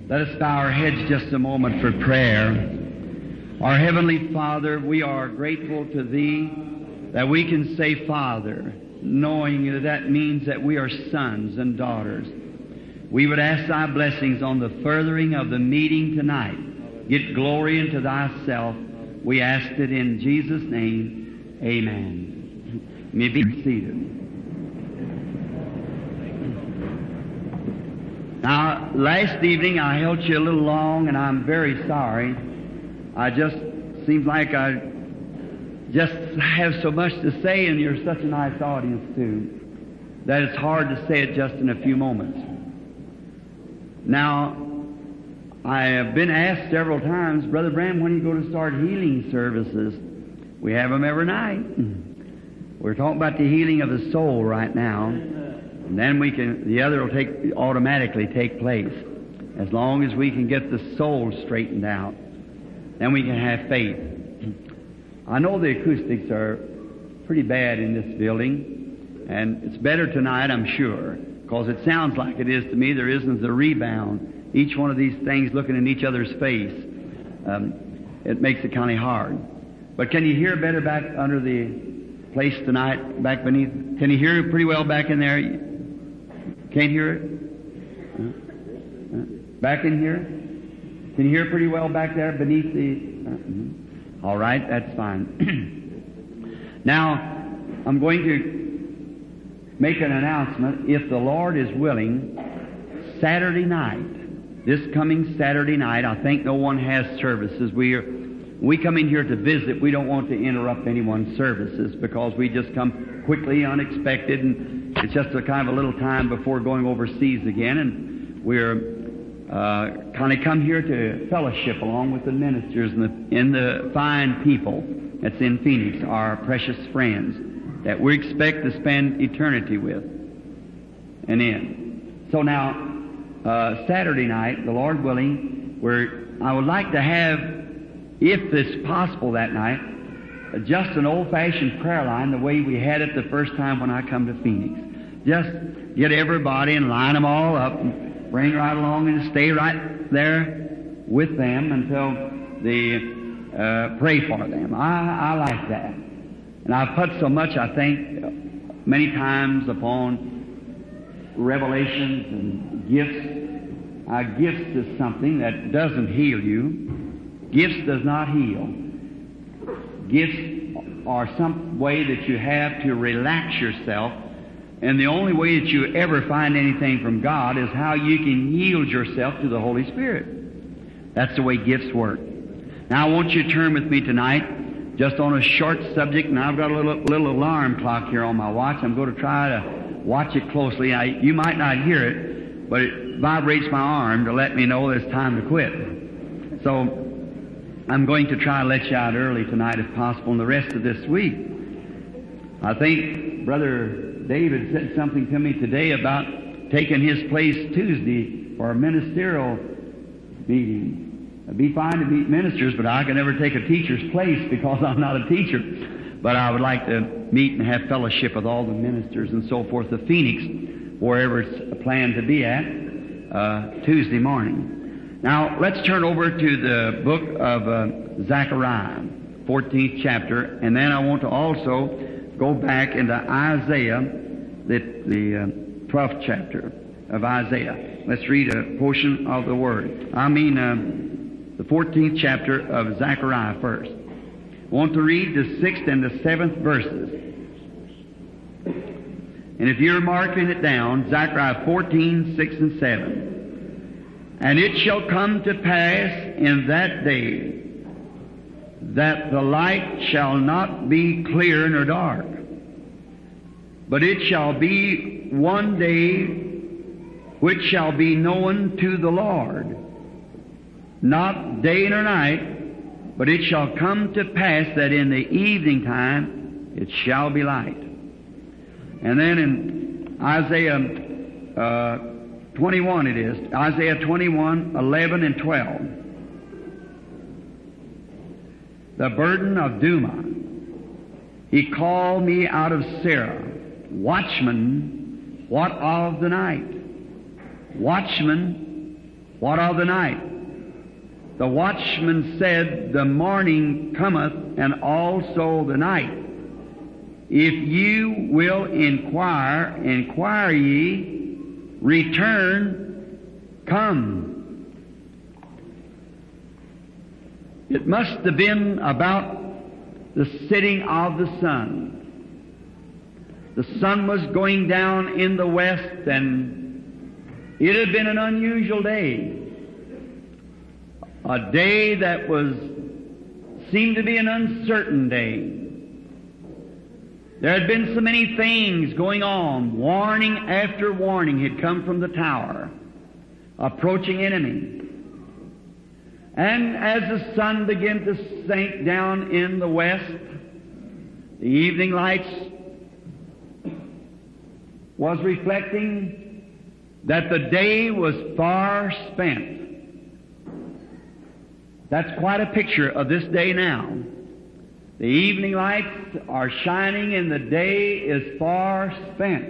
Let us bow our heads just a moment for prayer. Our Heavenly Father, we are grateful to Thee that we can say Father, knowing that that means that we are sons and daughters. We would ask Thy blessings on the furthering of the meeting tonight. Get glory into Thyself. We ask it in Jesus' name. Amen. You may be seated. Now, last evening I held you a little long, and I'm very sorry. I just seems like I just have so much to say, and you're such a nice audience too, that it's hard to say it just in a few moments. Now, I have been asked several times, Brother Branham, when are you going to start healing services? We have them every night. We're talking about the healing of the soul right now, and then the other will automatically take place, as long as we can get the soul straightened out. Then we can have faith. I know the acoustics are pretty bad in this building, and it's better tonight, I'm sure, because it sounds like it is to me. There isn't the rebound. Each one of these things looking in each other's face, it makes it kind of hard. But can you hear better back under the place tonight, back beneath? Can you hear it pretty well back in there? Can't hear it? Back in here? Can you hear pretty well back there beneath the... All right, that's fine. Now, I'm going to make an announcement. If the Lord is willing, Saturday night, this coming Saturday night, I think no one has services. We come in here to visit. We don't want to interrupt anyone's services because we just come quickly, unexpected, and it's just a kind of a little time before going overseas again, and we're kind of come here to fellowship along with the ministers and the fine people that's in Phoenix, our precious friends that we expect to spend eternity with and in. So now, Saturday night, the Lord willing, I would like to have, if it's possible that night, just an old-fashioned prayer line the way we had it the first time when I come to Phoenix. Just get everybody and line them all up and bring right along and stay right there with them until they pray for them. I like that. And I've put so much, I think, many times upon revelations and gifts. Gifts is something that doesn't heal you. Gifts does not heal. Gifts are some way that you have to relax yourself, and the only way that you ever find anything from God is how you can yield yourself to the Holy Spirit. That's the way gifts work. Now I want you to turn with me tonight just on a short subject, and I've got a little alarm clock here on my watch. I'm going to try to watch it closely. You might not hear it, but it vibrates my arm to let me know it's time to quit. So I'm going to try to let you out early tonight if possible, and the rest of this week. I think Brother David said something to me today about taking his place Tuesday for a ministerial meeting. It'd be fine to meet ministers, but I can never take a teacher's place because I'm not a teacher. But I would like to meet and have fellowship with all the ministers and so forth of Phoenix, wherever it's planned to be at, Tuesday morning. Now, let's turn over to the book of Zechariah, 14th chapter, and then I want to also go back into Isaiah, the 12th chapter of Isaiah. Let's read a portion of the Word. The 14th chapter of Zechariah first. I want to read the 6th and the 7th verses. And if you're marking it down, Zechariah 14, 6 and 7. And it shall come to pass in that day that the light shall not be clear nor dark, but it shall be one day which shall be known to the Lord, not day nor night, but it shall come to pass that in the evening time it shall be light. And then in Isaiah 21 it is. Isaiah 21, 11 and 12. The burden of Duma. He called me out of Sarah. Watchman, what of the night? Watchman, What of the night? The watchman said, The morning cometh, and also the night. If you will inquire ye, return, come. It must have been about the setting of the sun. The sun was going down in the west, and it had been an unusual day. A day that seemed to be an uncertain day. There had been so many things going on. Warning after warning had come from the tower. Approaching enemy. And as the sun began to sink down in the west, the evening lights was reflecting that the day was far spent. That's quite a picture of this day now. The evening lights are shining and the day is far spent.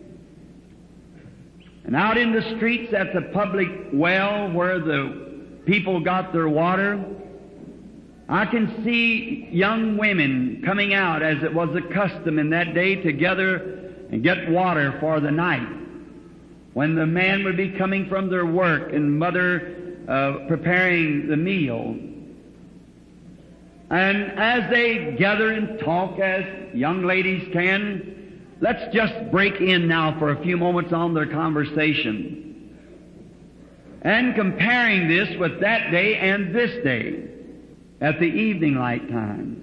And out in the streets at the public well where the people got their water, I can see young women coming out as it was the custom in that day to gather and get water for the night. When the man would be coming from their work and mother preparing the meal. And as they gather and talk as young ladies can, let's just break in now for a few moments on their conversation. And comparing this with that day and this day at the evening light time.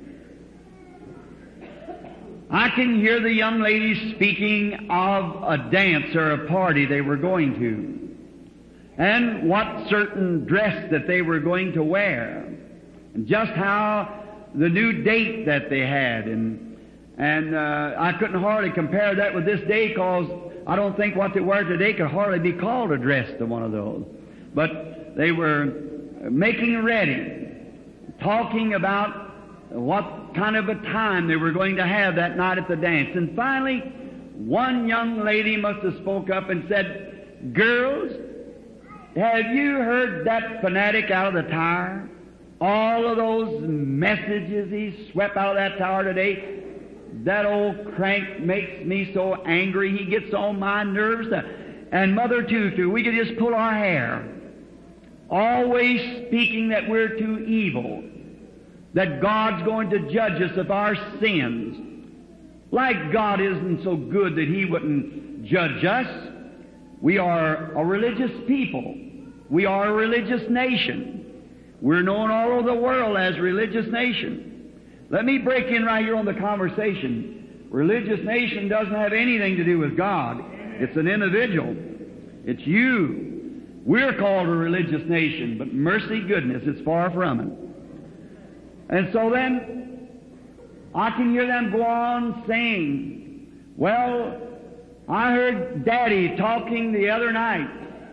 I can hear the young ladies speaking of a dance or a party they were going to, and what certain dress that they were going to wear, and just how the new date that they had, and I couldn't hardly compare that with this day, because I don't think what they wear today could hardly be called a dress to one of those. But they were making ready, talking about what kind of a time they were going to have that night at the dance. And finally, one young lady must have spoke up and said, "Girls, have you heard that fanatic out of the tower? All of those messages he swept out of that tower today, that old crank makes me so angry. He gets on my nerves. And Mother too, we could just pull our hair. Always speaking that we're too evil, that God's going to judge us of our sins. Like God isn't so good that He wouldn't judge us. We are a religious people. We are a religious nation. We're known all over the world as a religious nation. Let me break in right here on the conversation. Religious nation doesn't have anything to do with God. It's an individual. It's you. We're called a religious nation, but mercy, goodness, it's far from it. And so then, I can hear them go on saying, well, I heard Daddy talking the other night,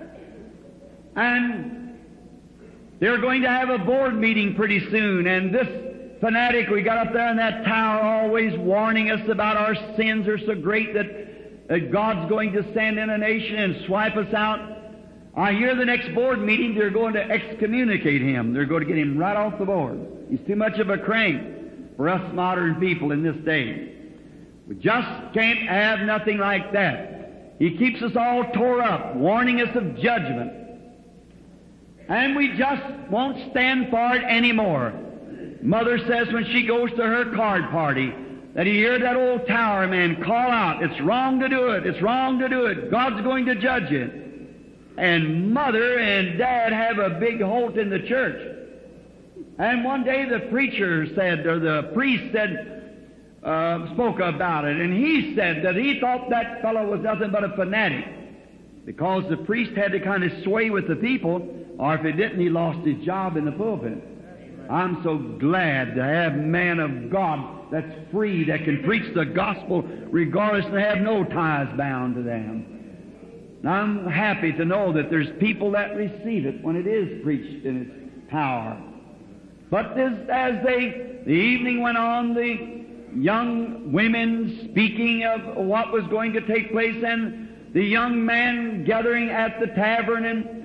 and they're going to have a board meeting pretty soon, and this fanatic we got up there in that tower always warning us about our sins are so great that God's going to send in a nation and swipe us out. I hear the next board meeting they're going to excommunicate him. They're going to get him right off the board. He's too much of a crank for us modern people in this day. We just can't have nothing like that. He keeps us all tore up, warning us of judgment. And we just won't stand for it anymore. Mother says when she goes to her card party that he heard that old tower man call out, "It's wrong to do it, it's wrong to do it, God's going to judge it." And Mother and Dad have a big holt in the church. And one day the preacher said, or the priest said, spoke about it, and he said that he thought that fellow was nothing but a fanatic, because the priest had to kind of sway with the people, or if he didn't, he lost his job in the pulpit. I'm so glad to have men of God that's free, that can preach the gospel regardless and have no ties bound to them. And I'm happy to know that there's people that receive it when it is preached in its power. But as the evening went on, the young women speaking of what was going to take place, and the young man gathering at the tavern, and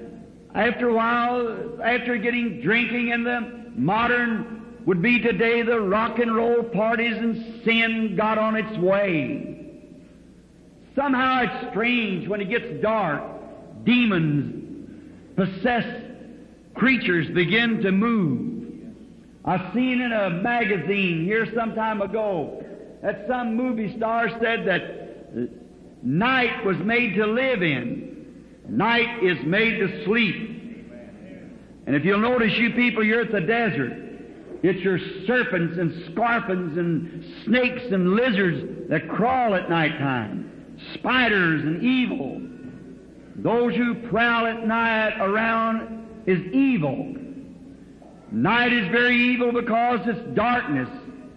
After a while, after getting drinking in the modern would be today the rock and roll parties, and sin got on its way. Somehow it's strange when it gets dark, demons, possessed creatures begin to move. I seen in a magazine here some time ago that some movie star said that night was made to live in. Night is made to sleep. And if you'll notice, you people, you're at the desert. It's your serpents and scorpions and snakes and lizards that crawl at nighttime. Spiders and evil. Those who prowl at night around is evil. Night is very evil because it's darkness.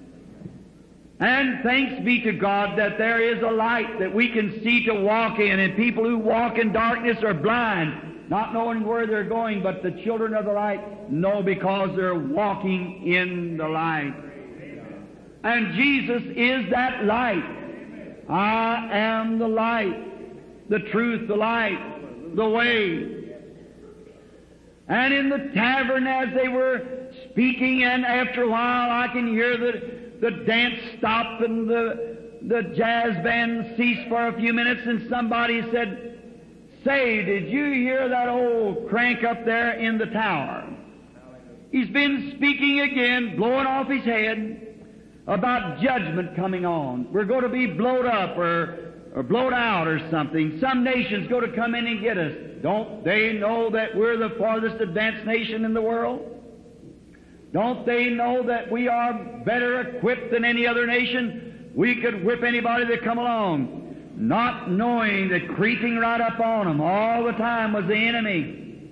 And thanks be to God that there is a light that we can see to walk in, and people who walk in darkness are blind, not knowing where they're going, but the children of the light know because they're walking in the light. And Jesus is that light. I am the light, the truth, the light, the way. And in the tavern as they were speaking, and after a while I can hear the dance stop and the jazz band cease for a few minutes, and somebody said, "Say, did you hear that old crank up there in the tower? He's been speaking again, blowing off his head about judgment coming on. We're going to be blowed up or blowed out or something. Some nation's going to come in and get us. Don't they know that we're the farthest advanced nation in the world? Don't they know that we are better equipped than any other nation? We could whip anybody that come along." Not knowing that creeping right up on them all the time was the enemy.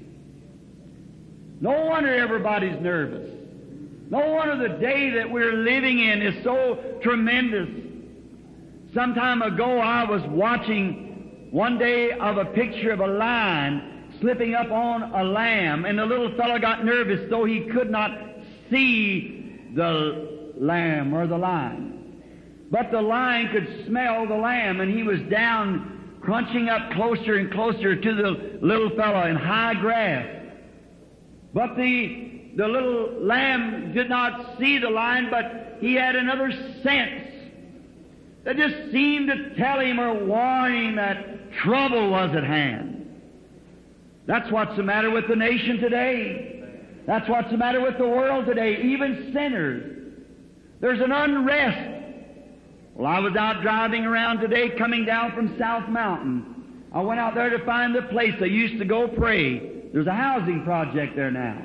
No wonder everybody's nervous. No wonder the day that we're living in is so tremendous. Some time ago I was watching one day of a picture of a lion slipping up on a lamb, and the little fellow got nervous though he could not see the lamb or the lion. But the lion could smell the lamb, and he was down, crunching up closer and closer to the little fellow in high grass. But the little lamb did not see the lion, but he had another sense that just seemed to tell him or warn him that trouble was at hand. That's what's the matter with the nation today. That's what's the matter with the world today, even sinners. There's an unrest. Well, I was out driving around today, coming down from South Mountain. I went out there to find the place I used to go pray. There's a housing project there now.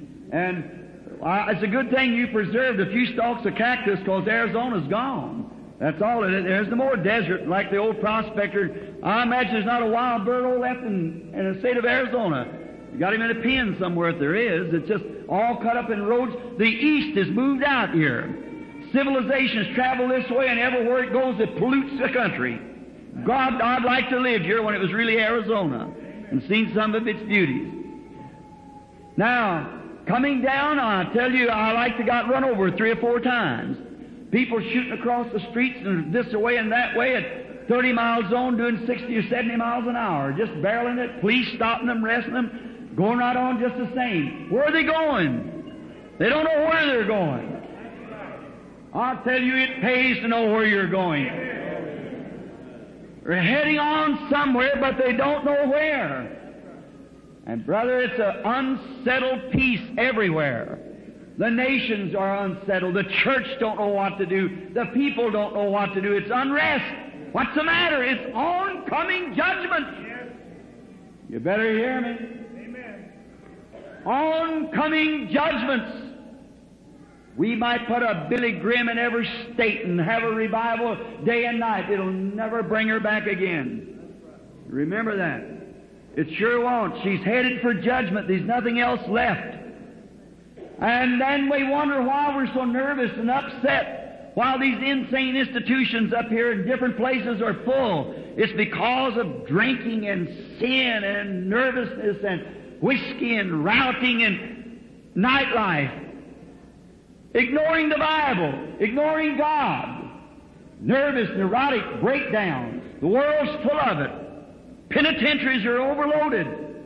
And it's a good thing you preserved a few stalks of cactus, because Arizona's gone. That's all it is. There's no more desert like the old prospector. I imagine there's not a wild bird left in the state of Arizona. You got him in a pen somewhere if there is. It's just all cut up in roads. The East has moved out here. Civilizations travel this way, and everywhere it goes, it pollutes the country. God, I'd like to live here when it was really Arizona and seen some of its beauties. Now, coming down, I tell you, I like to got run over 3 or 4 times. People shooting across the streets and this way and that way at 30-mile zone doing 60 or 70 miles an hour, just barreling it, police stopping them, arresting them, going right on just the same. Where are they going? They don't know where they're going. I'll tell you, it pays to know where you're going. They're heading on somewhere, but they don't know where. And brother, it's an unsettled peace everywhere. The nations are unsettled. The church don't know what to do. The people don't know what to do. It's unrest. What's the matter? It's oncoming judgment. You better hear me. Amen. Oncoming judgments. We might put a Billy Graham in every state and have a revival day and night. It'll never bring her back again. Remember that. It sure won't. She's headed for judgment. There's nothing else left. And then we wonder why we're so nervous and upset while these insane institutions up here in different places are full. It's because of drinking and sin and nervousness and whiskey and routing and nightlife. Ignoring the Bible, ignoring God, nervous, neurotic breakdowns. The world's full of it. Penitentiaries are overloaded.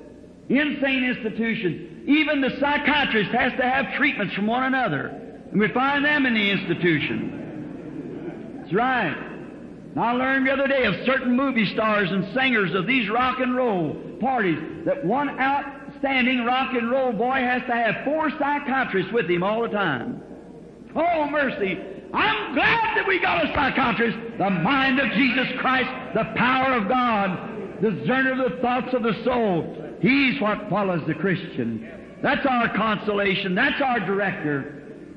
insane institutions. Even the psychiatrist has to have treatments from one another. And we find them in the institution. That's right. And I learned the other day of certain movie stars and singers of these rock and roll parties that one outstanding rock and roll boy has to have 4 psychiatrists with him all the time. Oh, mercy. I'm glad that we got a psychiatrist. The mind of Jesus Christ, the power of God, discerner of the thoughts of the soul. He's what follows the Christian. That's our consolation. That's our director.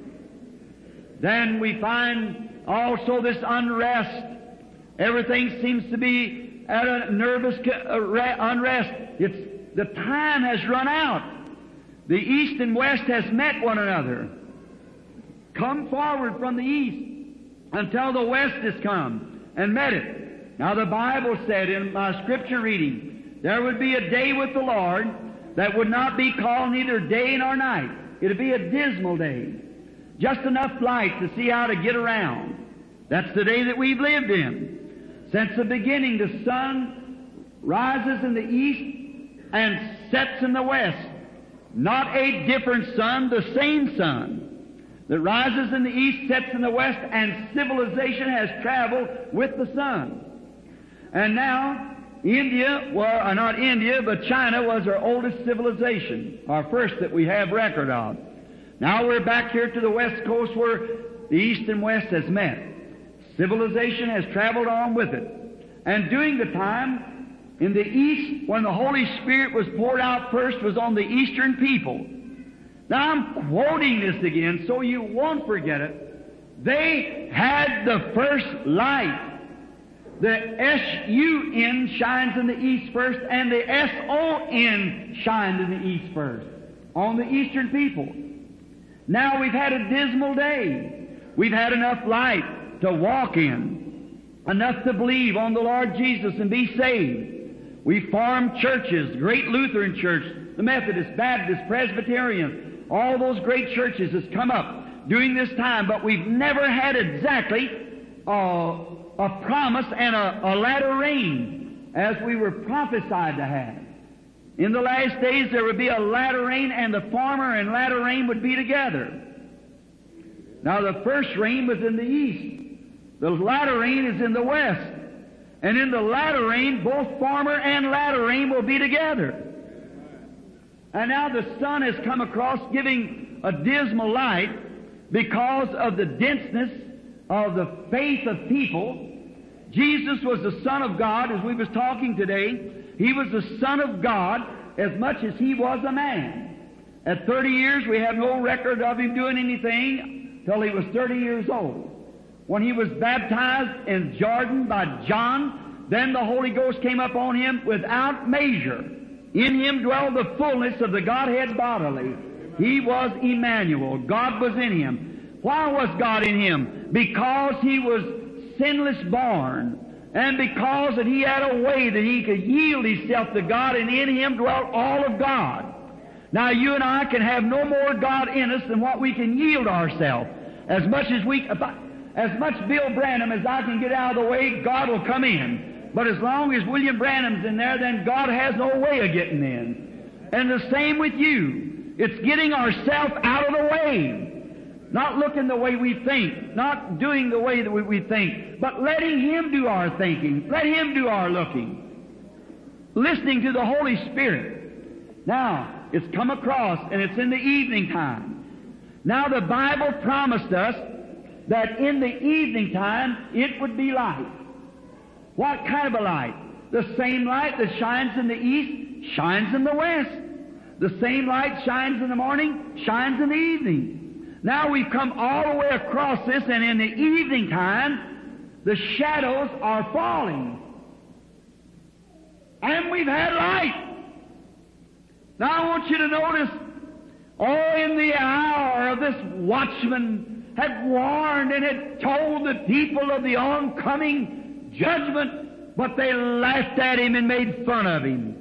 Then we find also this unrest. Everything seems to be at a nervous unrest. The time has run out. The East and West has met one another. Come forward from the East until the West has come and met it. Now the Bible said in my scripture reading, there would be a day with the Lord that would not be called neither day nor night. It would be a dismal day. Just enough light to see how to get around. That's the day that we've lived in. Since the beginning, the sun rises in the east and sets in the west. Not a different sun, the same sun that rises in the east, sets in the west, and civilization has traveled with the sun. And now, not India, but China was our oldest civilization, our first that we have record of. Now we're back here to the west coast where the east and west has met. Civilization has traveled on with it. And during the time, in the east, when the Holy Spirit was poured out first, was on the eastern people. Now I'm quoting this again so you won't forget it. They had the first light. The S-U-N shines in the east first, and the S-O-N shined in the east first, on the eastern people. Now we've had a dismal day. We've had enough light to walk in, enough to believe on the Lord Jesus and be saved. We formed churches, great Lutheran church, the Methodist, Baptist, Presbyterian, all those great churches has come up during this time, but we've never had exactly a promise and a latter rain as we were prophesied to have. In the last days there would be a latter rain, and the former and latter rain would be together. Now the first rain was in the east. The latter rain is in the west. And in the latter rain, both former and latter rain will be together. And now the sun has come across giving a dismal light because of the denseness of the faith of people. Jesus was the Son of God, as we was talking today. He was the Son of God as much as He was a man. At 30 years, we have no record of Him doing anything till He was 30 years old. When He was baptized in Jordan by John, then the Holy Ghost came upon Him without measure. In Him dwelled the fullness of the Godhead bodily. He was Emmanuel. God was in Him. Why was God in Him? Because He was sinless born, and because that He had a way that He could yield Himself to God, and in Him dwelt all of God. Now you and I can have no more God in us than what we can yield ourselves. As much Bill Branham as I can get out of the way, God will come in. But as long as William Branham's in there, then God has no way of getting in. And the same with you. It's getting ourselves out of the way. Not looking the way we think, not doing the way that we think, but letting Him do our thinking, let Him do our looking, listening to the Holy Spirit. Now, it's come across, and it's in the evening time. Now, the Bible promised us that in the evening time it would be light. What kind of a light? The same light that shines in the east shines in the west. The same light shines in the morning, shines in the evening. Now we've come all the way across this, and in the evening time, the shadows are falling. And we've had light. Now I want you to notice, in the hour of this watchman had warned and had told the people of the oncoming judgment, but they laughed at him and made fun of him.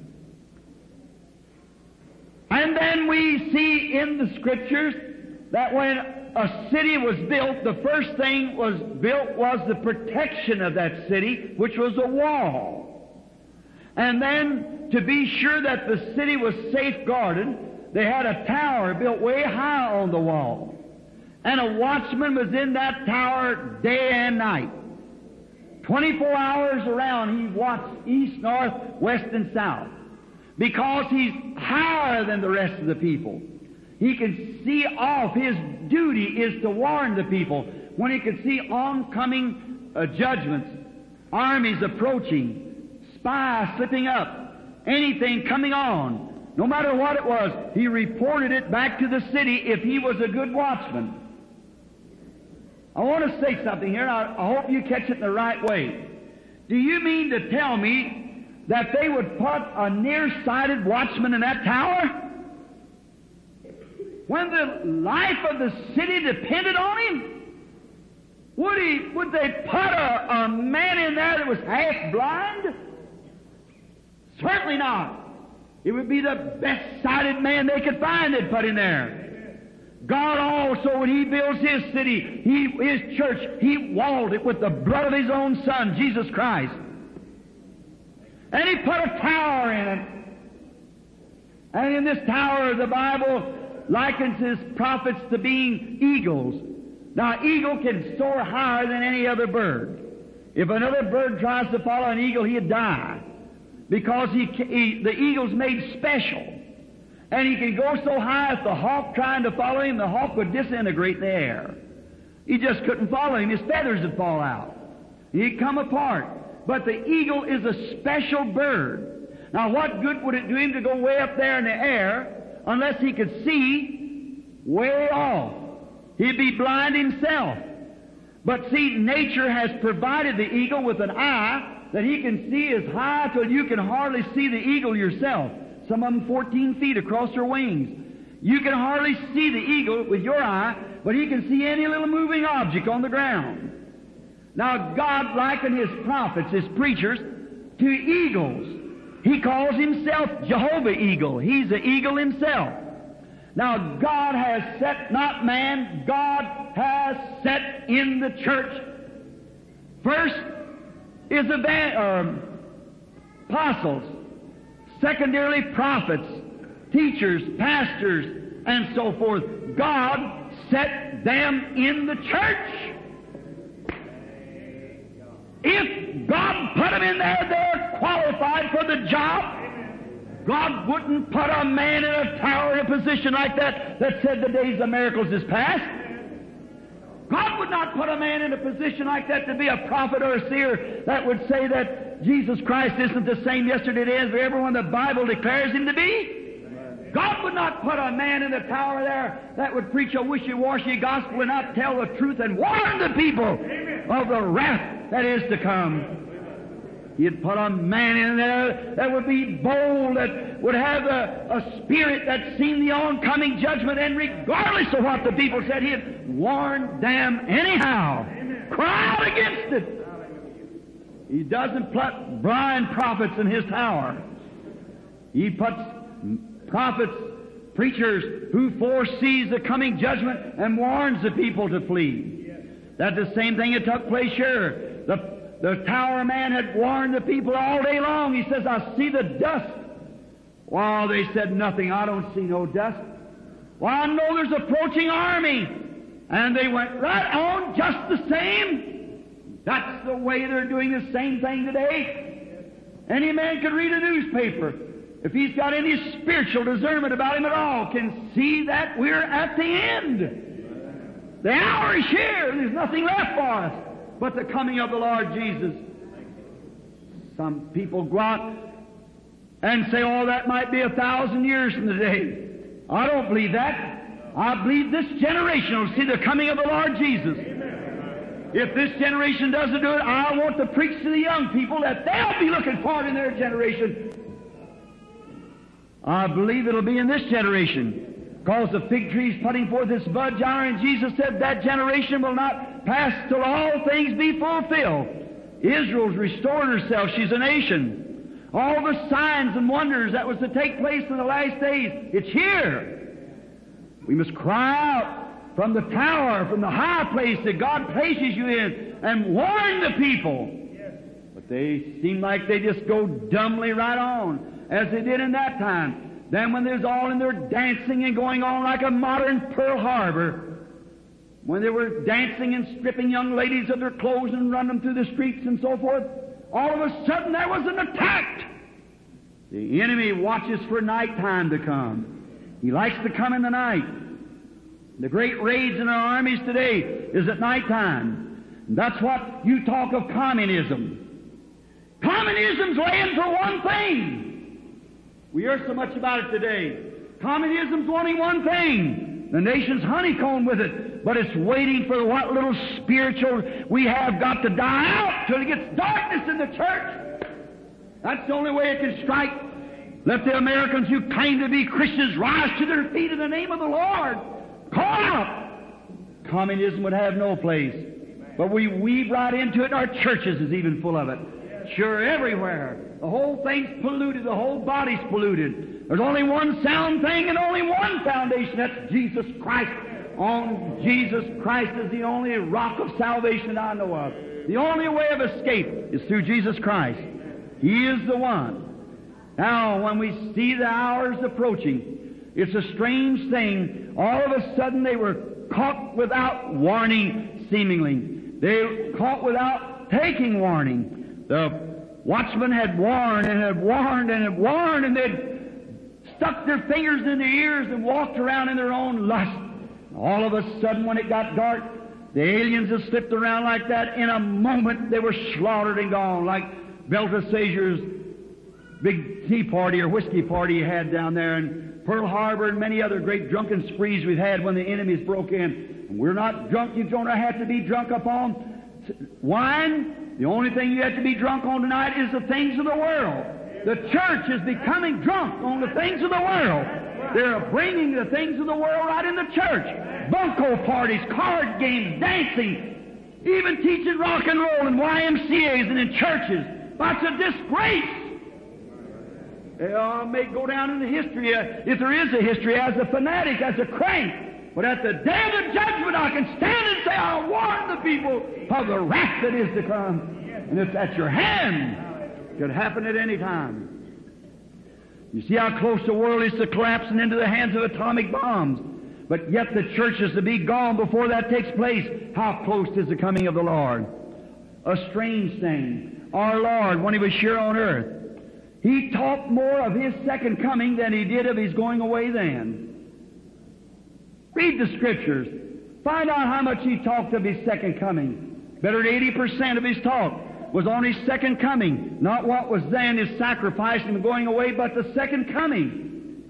And then we see in the Scriptures that when a city was built, the first thing was built was the protection of that city, which was a wall. And then, to be sure that the city was safeguarded, they had a tower built way high on the wall. And a watchman was in that tower day and night. 24 hours around, he watched east, north, west, and south. Because he's higher than the rest of the people. He can see off. His duty is to warn the people. When he could see oncoming judgments, armies approaching, spies slipping up, anything coming on, no matter what it was, he reported it back to the city if he was a good watchman. I want to say something here, and I hope you catch it in the right way. Do you mean to tell me that they would put a nearsighted watchman in that tower when the life of the city depended on him? Would they put a man in there that was half blind? Certainly not. It would be the best-sighted man they could find they'd put in there. God also, when He builds His city, His church, He walled it with the blood of His own Son, Jesus Christ. And He put a tower in it. And in this tower, the Bible likens His prophets to being eagles. Now, eagle can soar higher than any other bird. If another bird tries to follow an eagle, he'd die. Because the eagle's made special. And he can go so high, if the hawk trying to follow him, the hawk would disintegrate in the air. He just couldn't follow him. His feathers would fall out. He'd come apart. But the eagle is a special bird. Now, what good would it do him to go way up there in the air unless he could see way off? He'd be blind himself. But see, nature has provided the eagle with an eye that he can see as high till you can hardly see the eagle yourself. Some of them 14 feet across their wings. You can hardly see the eagle with your eye, but he can see any little moving object on the ground. Now, God likened His prophets, His preachers, to eagles. He calls Himself Jehovah Eagle. He's the eagle Himself. Now, God has set, not man, God has set in the church. First is apostles. Secondarily, prophets, teachers, pastors, and so forth. God set them in the church. If God put them in there, they're qualified for the job. God wouldn't put a man in a tower in a position like that said the days of miracles is past. God would not put a man in a position like that to be a prophet or a seer that would say that Jesus Christ isn't the same yesterday, today, and forever when the Bible declares Him to be. God would not put a man in the tower there that would preach a wishy-washy gospel and not tell the truth and warn the people of the wrath that is to come. He'd put a man in there that would be bold, that would have a spirit that's seen the oncoming judgment, and regardless of what the people said, he'd warn them anyhow. Cry out against it. He doesn't put blind prophets in His tower. He puts prophets, preachers, who foresees the coming judgment and warns the people to flee. That's the same thing that took place here. The tower man had warned the people all day long. He says, I see the dust. Well, they said nothing. I don't see no dust. Well, I know there's an approaching army. And they went right on just the same. That's the way they're doing the same thing today. Any man can read a newspaper, if he's got any spiritual discernment about him at all, can see that we're at the end. The hour is here. There's nothing left for us but the coming of the Lord Jesus. Some people go out and say, oh, that might be 1,000 years from today. I don't believe that. I believe this generation will see the coming of the Lord Jesus. If this generation doesn't do it, I want to preach to the young people that they'll be looking forward in their generation. I believe it'll be in this generation. Because the fig tree's putting forth its buds hour, and Jesus said that generation will not pass till all things be fulfilled. Israel's restored herself. She's a nation. All the signs and wonders that was to take place in the last days, it's here. We must cry out from the tower, from the high place that God places you in, and warn the people. The They seem like they just go dumbly right on, as they did in that time. Then when there's all in there dancing and going on like a modern Pearl Harbor, when they were dancing and stripping young ladies of their clothes and running them through the streets and so forth, all of a sudden there was an attack. The enemy watches for nighttime to come. He likes to come in the night. The great raids in our armies today is at nighttime. And that's what you talk of communism. Communism's laying for one thing. We hear so much about it today. Communism's wanting one thing. The nation's honeycombed with it, but it's waiting for what little spiritual we have got to die out till it gets darkness in the church. That's the only way it can strike. Let the Americans who claim to be Christians rise to their feet in the name of the Lord. Call out. Communism would have no place. But we weave right into it, and our churches is even full of it. Sure, everywhere. The whole thing's polluted. The whole body's polluted. There's only one sound thing and only one foundation. That's Jesus Christ. On Jesus Christ is the only rock of salvation I know of. The only way of escape is through Jesus Christ. He is the one. Now, when we see the hours approaching, it's a strange thing. All of a sudden they were caught without warning, seemingly. They were caught without taking warning. The watchmen had warned and had warned and had warned, and they'd stuck their fingers in their ears and walked around in their own lust. All of a sudden, when it got dark, the aliens had slipped around like that. In a moment, they were slaughtered and gone, like Belteshazzar's big tea party or whiskey party he had down there in Pearl Harbor and many other great drunken sprees we've had when the enemies broke in. And we're not drunk. You don't have to be drunk upon wine. The only thing you have to be drunk on tonight is the things of the world. The church is becoming drunk on the things of the world. They're bringing the things of the world right in the church. Bunco parties, card games, dancing, even teaching rock and roll in YMCAs and in churches. That's a disgrace. They may go down in the history, if there is a history, as a fanatic, as a crank. But at the day of judgment, I can stand and say, I'll warn the people of the wrath that is to come. And it's at your hand. It could happen at any time. You see how close the world is to collapsing into the hands of atomic bombs. But yet the church is to be gone before that takes place. How close is the coming of the Lord? A strange thing. Our Lord, when He was here on earth, He talked more of His second coming than He did of His going away then. Read the Scriptures. Find out how much He talked of His second coming. Better than 80% of His talk was on His second coming. Not what was then His sacrifice and going away, but the second coming.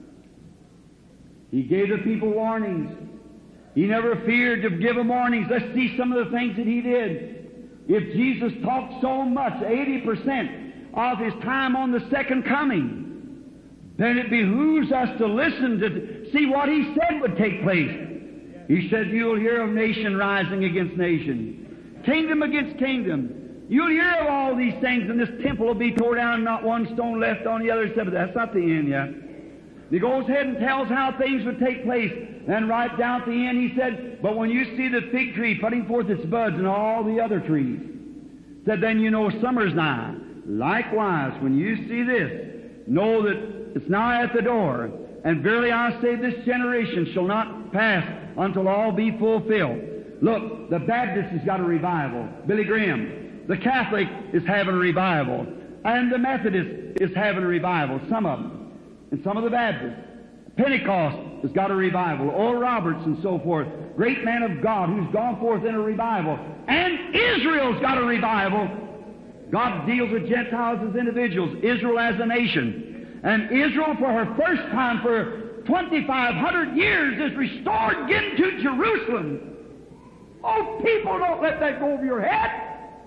He gave the people warnings. He never feared to give them warnings. Let's see some of the things that He did. If Jesus talked so much, 80% of His time on the second coming, then it behooves us to listen to see what He said would take place. He said, you'll hear of nation rising against nation, kingdom against kingdom. You'll hear of all these things, and this temple will be torn down and not one stone left on the other side. But that's not the end yet. He goes ahead and tells how things would take place. And right down at the end, He said, but when you see the fig tree putting forth its buds and all the other trees, said, then you know summer's nigh. Likewise, when you see this, know that it's now at the door. And verily I say, this generation shall not pass until all be fulfilled. Look, the Baptist has got a revival. Billy Graham. The Catholic is having a revival. And the Methodist is having a revival. Some of them. And some of the Baptists. Pentecost has got a revival. Oral Roberts and so forth. Great man of God who's gone forth in a revival. And Israel's got a revival. God deals with Gentiles as individuals. Israel as a nation. And Israel, for her first time for 2,500 years, is restored again to Jerusalem. Oh, people, don't let that go over your head.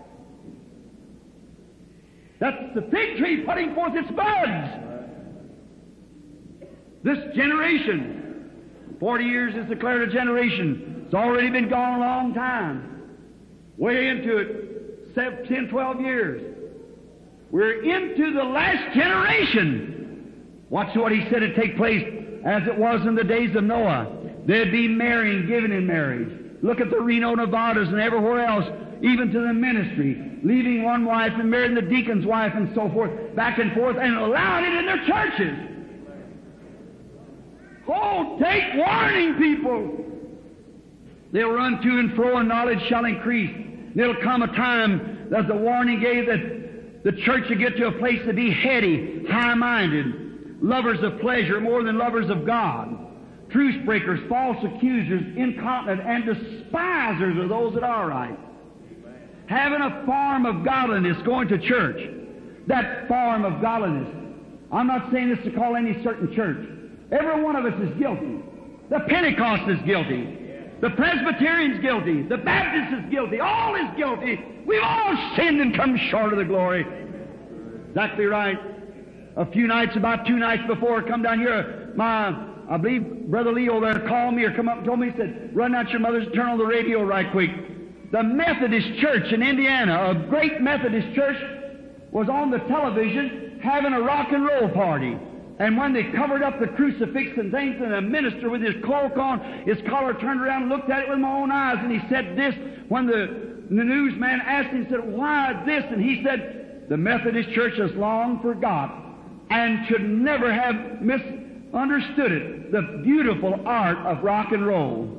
That's the fig tree putting forth its buds. This generation, 40 years is declared a generation. It's already been gone a long time. Way into it, 10, 12 years. We're into the last generation. Watch what He said would take place as it was in the days of Noah. There'd be marrying, given in marriage. Look at the Reno Nevadas and everywhere else, even to the ministry. leaving one wife and marrying the deacon's wife and so forth, back and forth, and allowing it in their churches. Oh, take warning, people. They'll run to and fro, and knowledge shall increase. There'll come a time, as the warning gave, that the church will get to a place to be heady, high-minded, lovers of pleasure more than lovers of God, truce breakers, false accusers, incontinent, and despisers of those that are right. Having a form of godliness, going to church. That form of godliness. I'm not saying this to call any certain church. Every one of us is guilty. The Pentecost is guilty. The Presbyterian's guilty. The Baptist is guilty. All is guilty. We've all sinned and come short of the glory. Exactly right. A few nights, about 2 nights before, come down here, I believe Brother Leo there called me or come up and told me, he said, run out your mother's, turn on the radio right quick. The Methodist Church in Indiana, a great Methodist church, was on the television having a rock and roll party. And when they covered up the crucifix and things, and a minister with his cloak on, his collar turned around and looked at it with my own eyes, and he said this, when the newsman asked him, he said, why this? And he said, the Methodist Church has long forgot and should never have misunderstood it, the beautiful art of rock and roll.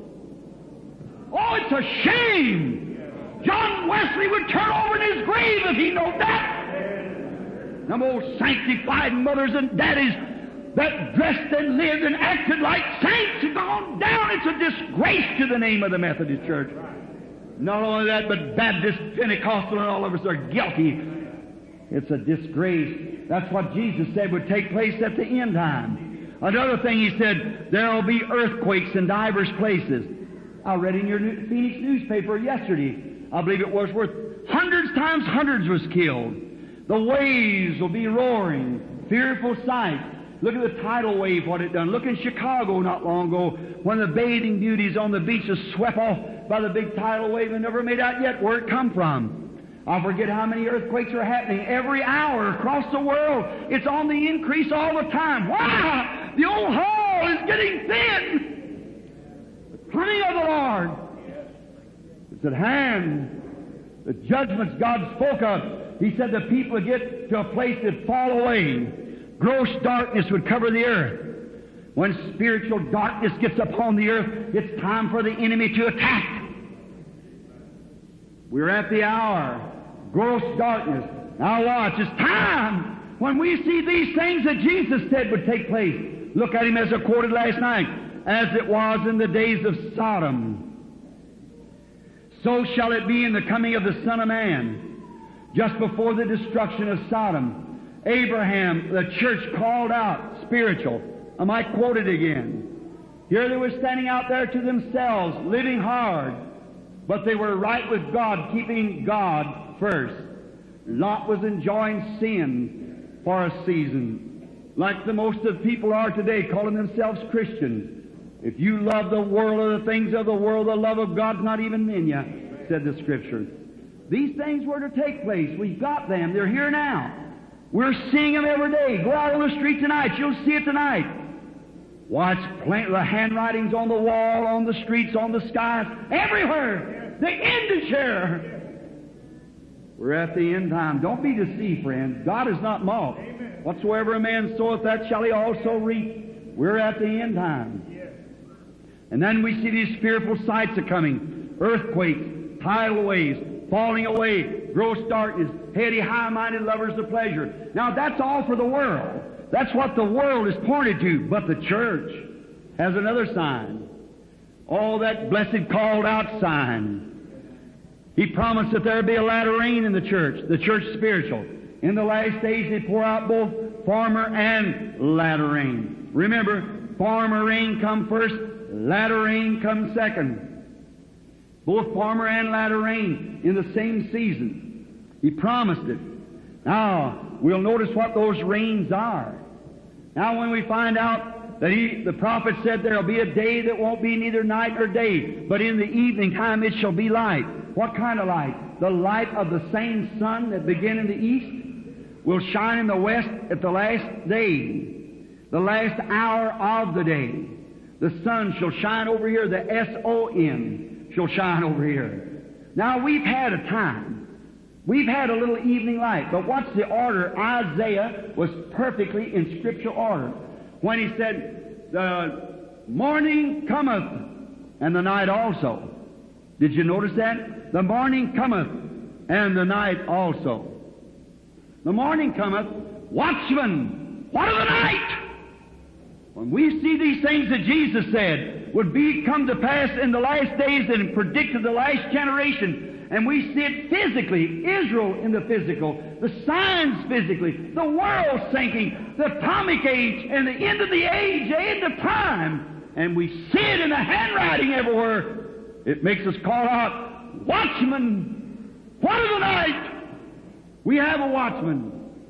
Oh, it's a shame! John Wesley would turn over in his grave if he knew that. Them old sanctified mothers and daddies that dressed and lived and acted like saints have gone down. It's a disgrace to the name of the Methodist Church. Not only that, but Baptist, Pentecostal, and all of us are guilty. It's a disgrace. That's what Jesus said would take place at the end time. Another thing he said, there will be earthquakes in divers places. I read in your Phoenix newspaper yesterday, I believe it was, where hundreds times hundreds was killed. The waves will be roaring. Fearful sight. Look at the tidal wave, what it done. Look in Chicago not long ago, when the bathing beauties on the beach was swept off by the big tidal wave and never made out yet where it come from. I forget how many earthquakes are happening every hour across the world. It's on the increase all the time. Why? The old hull is getting thin. The coming of the Lord is at hand. The judgments God spoke of. He said the people would get to a place that fall away. Gross darkness would cover the earth. When spiritual darkness gets upon the earth, it's time for the enemy to attack. We're at the hour. Gross darkness. Now watch. It's time when we see these things that Jesus said would take place. Look at him as I quoted last night. As it was in the days of Sodom, so shall it be in the coming of the Son of Man. Just before the destruction of Sodom, Abraham, the church called out, spiritual. I might quote it again. Here they were standing out there to themselves, living hard, but they were right with God, keeping God first. Lot was enjoying sin for a season, like the most of people are today, calling themselves Christians. If you love the world or the things of the world, the love of God's not even in you, said the Scripture. These things were to take place. We've got them. They're here now. We're seeing them every day. Go out on the street tonight. You'll see it tonight. Watch the handwritings on the wall, on the streets, on the skies, everywhere. The end is here. We're at the end time. Don't be deceived, friends. God is not mocked. Whatsoever a man soweth, that shall he also reap. We're at the end time. And then we see these fearful sights are coming. Earthquakes, tidal waves, falling away, gross darkness, heady, high-minded lovers of pleasure. Now that's all for the world. That's what the world is pointed to. But the church has another sign. Oh, that blessed called out sign. He promised that there would be a latter rain in the church spiritual. In the last days they pour out both former and latter rain. Remember, former rain come first, latter rain come second. Both former and latter rain in the same season. He promised it. Now, we'll notice what those rains are. Now, when we find out that the prophet said there will be a day that won't be neither night nor day, but in the evening time it shall be light. What kind of light? The light of the same sun that began in the east will shine in the west at the last day, the last hour of the day. The sun shall shine over here, the S-O-N shall shine over here. Now, we've had a time We've had a little evening light, but what's the order? Isaiah was perfectly in scriptural order. When he said, the morning cometh, and the night also. Did you notice that? The morning cometh, and the night also. The morning cometh, watchman, what of the night? When we see these things that Jesus said would come to pass in the last days and predicted the last generation, and we see it physically, Israel in the physical, the signs physically, the world sinking, the atomic age, and the end of the age, the end of time, and we see it in the handwriting everywhere, it makes us call out, watchman, what of the night? We have a watchman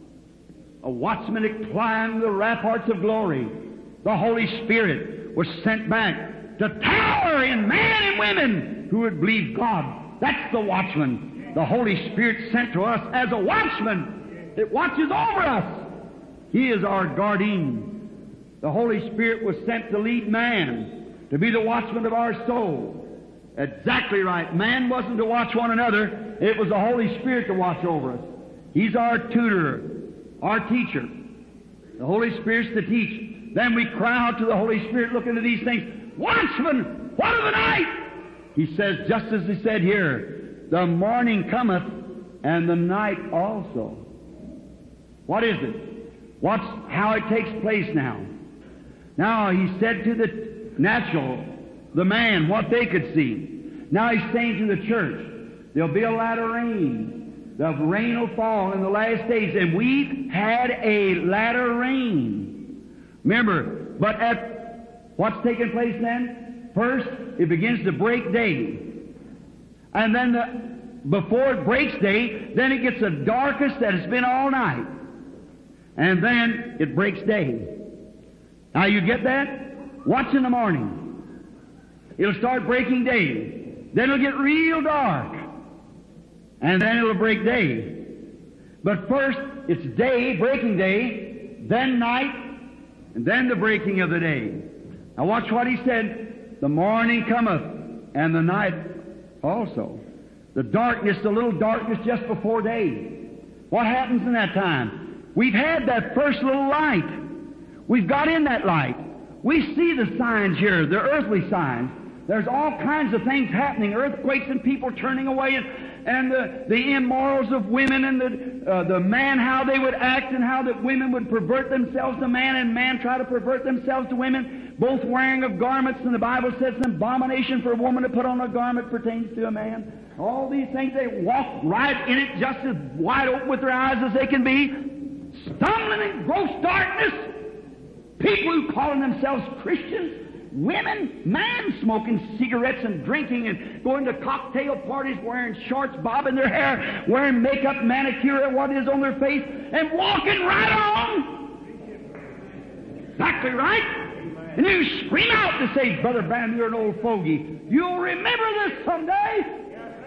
that climbed the ramparts of glory. The Holy Spirit was sent back to tower in men and women who would believe God. That's the watchman. The Holy Spirit sent to us as a watchman. It watches over us. He is our guardian. The Holy Spirit was sent to lead man, to be the watchman of our soul. Exactly right. Man wasn't to watch one another. It was the Holy Spirit to watch over us. He's our tutor, our teacher. The Holy Spirit's to teach. Then we cry out to the Holy Spirit, look into these things. Watchman, what of the night? He says, just as he said here, the morning cometh and the night also. What is it? What's how it takes place now? Now he said to the natural, the man, what they could see. Now he's saying to the church, there'll be a latter rain. The rain will fall in the last days, and we've had a latter rain. Remember, but at what's taking place then? First, it begins to break day. And then before it breaks day, then it gets the darkest that it's been all night. And then it breaks day. Now you get that? Watch in the morning. It'll start breaking day. Then it'll get real dark. And then it'll break day. But first, it's day, breaking day, then night, and then the breaking of the day. Now watch what he said. The morning cometh, and the night also. The darkness, the little darkness just before day. What happens in that time? We've had that first little light. We've got in that light. We see the signs here, the earthly signs. There's all kinds of things happening, earthquakes and people turning away, and the immorals of women, and the man, how they would act, and how that women would pervert themselves to man, and man try to pervert themselves to women, both wearing of garments, and the Bible says it's an abomination for a woman to put on a garment pertains to a man. All these things, they walk right in it just as wide open with their eyes as they can be, stumbling in gross darkness. People who calling themselves Christians, women, man smoking cigarettes and drinking and going to cocktail parties wearing shorts, bobbing their hair, wearing makeup, manicure, what is on their face, and walking right on. Exactly right. And you scream out to say, Brother Branham, you're an old fogey. You'll remember this someday.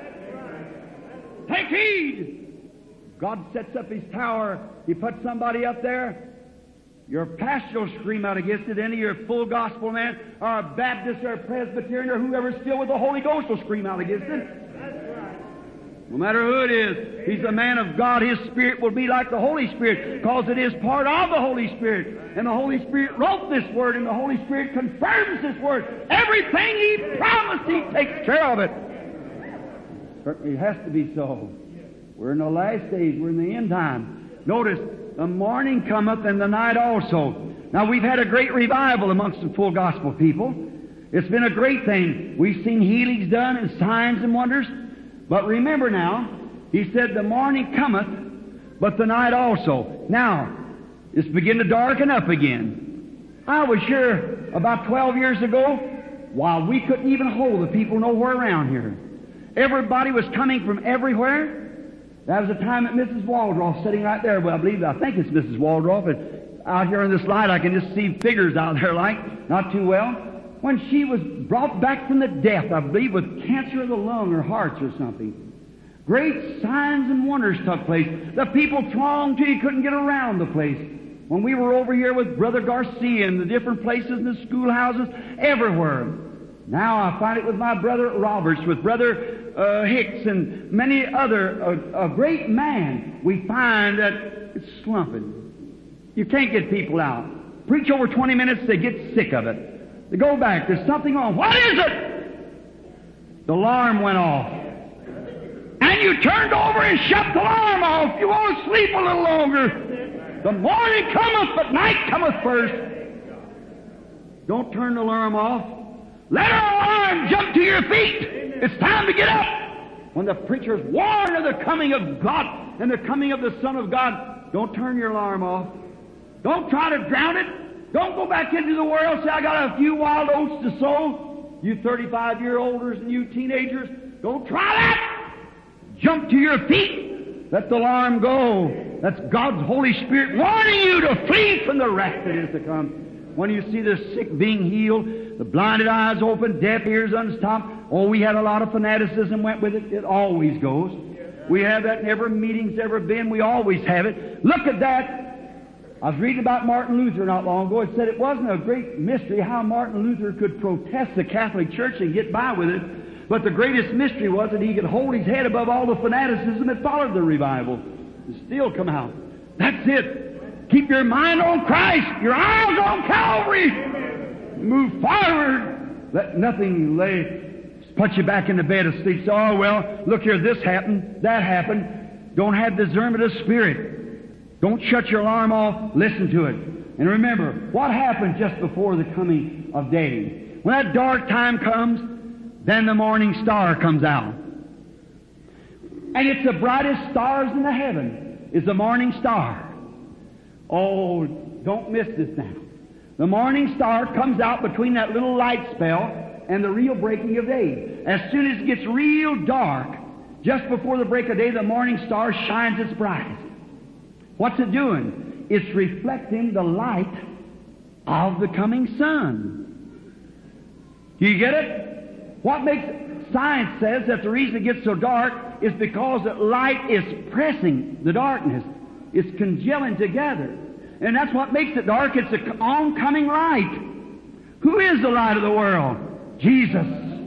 Take heed. God sets up His tower. He puts somebody up there. Your pastor will scream out against it. Any of your full gospel man, or a Baptist, or a Presbyterian, or whoever's filled with the Holy Ghost will scream out against it. No matter who it is, he's a man of God. His Spirit will be like the Holy Spirit, because it is part of the Holy Spirit. And the Holy Spirit wrote this Word, and the Holy Spirit confirms this Word. Everything He promised, He takes care of it. Certainly it has to be so. We're in the last days. We're in the end time. Notice, the morning cometh and the night also. Now, we've had a great revival amongst the full gospel people. It's been a great thing. We've seen healings done and signs and wonders. But remember now, He said, the morning cometh, but the night also. Now, it's beginning to darken up again. I was sure about 12 years ago, while we couldn't even hold the people nowhere around here. Everybody was coming from everywhere. That was the time that Mrs. Waldroff sitting right there. Well, I think it's Mrs. Waldroff. And out here on this light, I can just see figures out there, like, not too well. When she was brought back from the death, I believe, with cancer of the lung or hearts or something. Great signs and wonders took place. The people thronged till you couldn't get around the place. When we were over here with Brother Garcia in the different places, in the schoolhouses, everywhere. Now I find it with my brother Roberts, with Brother Hicks and many other, a great man, we find that it's slumping. You can't get people out. Preach over 20 minutes, they get sick of it. They go back. There's something wrong. What is it? The alarm went off. And you turned over and shut the alarm off. You want to sleep a little longer. The morning cometh, but night cometh first. Don't turn the alarm off. Let our alarm jump to your feet. It's time to get up. When the preachers warn of the coming of God and the coming of the Son of God, don't turn your alarm off. Don't try to drown it. Don't go back into the world and say, I got a few wild oats to sow. You 35-year-olders and you teenagers, don't try that. Jump to your feet. Let the alarm go. That's God's Holy Spirit warning you to flee from the wrath that is to come. When you see the sick being healed, the blinded eyes open, deaf ears unstopped. Oh, we had a lot of fanaticism went with it. It always goes. We have that in every meeting's ever been. We always have it. Look at that. I was reading about Martin Luther not long ago. It said it wasn't a great mystery how Martin Luther could protest the Catholic Church and get by with it. But the greatest mystery was that he could hold his head above all the fanaticism that followed the revival and still come out. That's it. Keep your mind on Christ, your eyes on Calvary. Move forward. Let nothing put you back in the bed of sleep. So, oh, well, look here, this happened, that happened. Don't have discernment of spirit. Don't shut your alarm off. Listen to it. And remember, what happened just before the coming of day? When that dark time comes, then the morning star comes out. And it's the brightest stars in the heaven is the morning star. Oh, don't miss this now. The morning star comes out between that little light spell and the real breaking of day. As soon as it gets real dark, just before the break of day, the morning star shines its brightest. What's it doing? It's reflecting the light of the coming sun. Do you get it? What makes science says that the reason it gets so dark is because the light is pressing the darkness. It's congealing together. And that's what makes it dark. It's the oncoming light. Who is the light of the world? Jesus.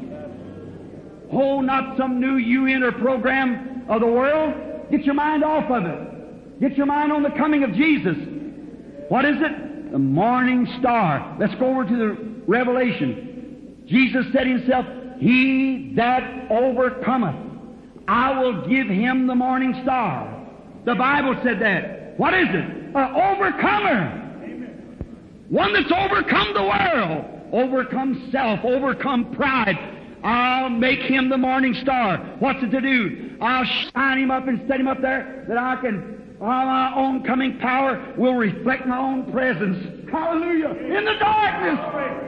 Oh, not some new UN or program of the world. Get your mind off of it. Get your mind on the coming of Jesus. What is it? The morning star. Let's go over to the Revelation. Jesus said himself, He that overcometh, I will give him the morning star. The Bible said that. What is it? An overcomer. Amen. One that's overcome the world, overcome self, overcome pride. I'll make him the morning star. What's it to do? I'll shine him up and set him up there that I can, my own coming power will reflect my own presence. Hallelujah. In the darkness.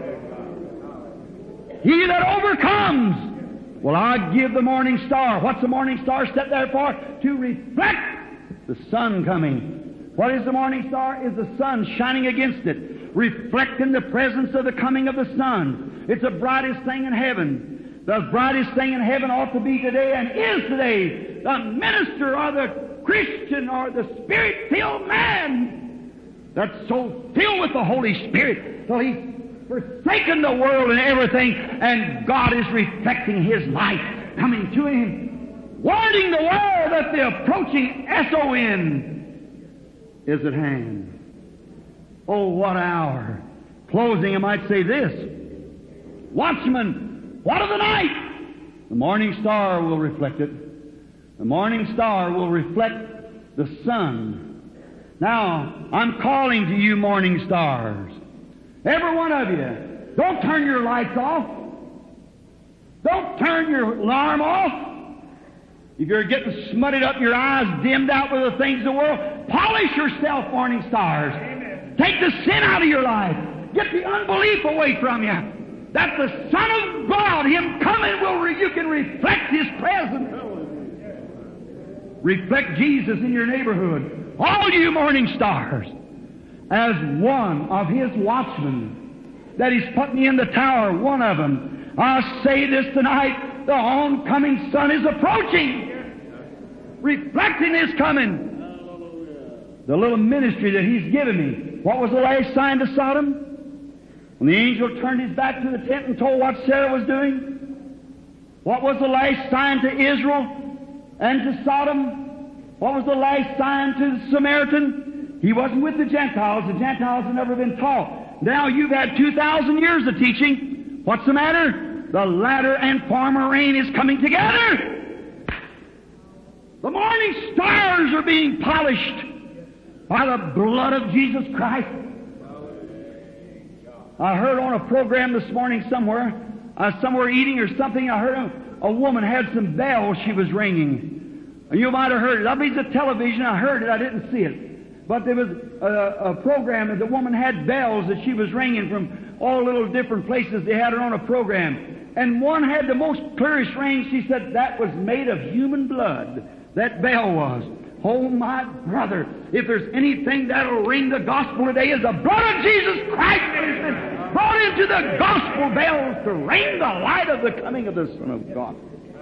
He that overcomes, well, I give the morning star. What's the morning star set there for? To reflect the sun coming. What is the morning star? Is the sun shining against it, reflecting the presence of the coming of the sun. It's the brightest thing in heaven. The brightest thing in heaven ought to be today and is today the minister or the Christian or the Spirit-filled man that's so filled with the Holy Spirit till he's forsaken the world and everything, and God is reflecting His light coming to him, warning the world that the approaching S-O-N is at hand. Oh, what hour. Closing, I might say this. Watchman, what of the night? The morning star will reflect it. The morning star will reflect the sun. Now, I'm calling to you morning stars. Every one of you. Don't turn your lights off. Don't turn your alarm off. If you're getting smutted up, your eyes dimmed out with the things of the world, polish yourself, morning stars. Amen. Take the sin out of your life. Get the unbelief away from you. That the Son of God, Him coming, you can reflect His presence. Reflect Jesus in your neighborhood. All you morning stars, as one of His watchmen that He's put me in the tower, one of them. I'll say this tonight, the oncoming sun is approaching, reflecting His coming. The little ministry that He's given me. What was the last sign to Sodom? When the angel turned his back to the tent and told what Sarah was doing? What was the last sign to Israel and to Sodom? What was the last sign to the Samaritan? He wasn't with the Gentiles. The Gentiles had never been taught. Now you've had 2,000 years of teaching. What's the matter? The latter and former rain is coming together. The morning stars are being polished by the blood of Jesus Christ. I heard on a program this morning somewhere eating or something, I heard a woman had some bells she was ringing. And you might have heard it. I believe it's a television. I heard it. I didn't see it. But there was a program that the woman had bells that she was ringing from all little different places. They had her on a program. And one had the most clearest ring. She said that was made of human blood. That bell was. Oh, my brother, if there's anything that'll ring the gospel today is the blood of Jesus Christ that has been brought into the gospel bells to ring the light of the coming of the Son of God.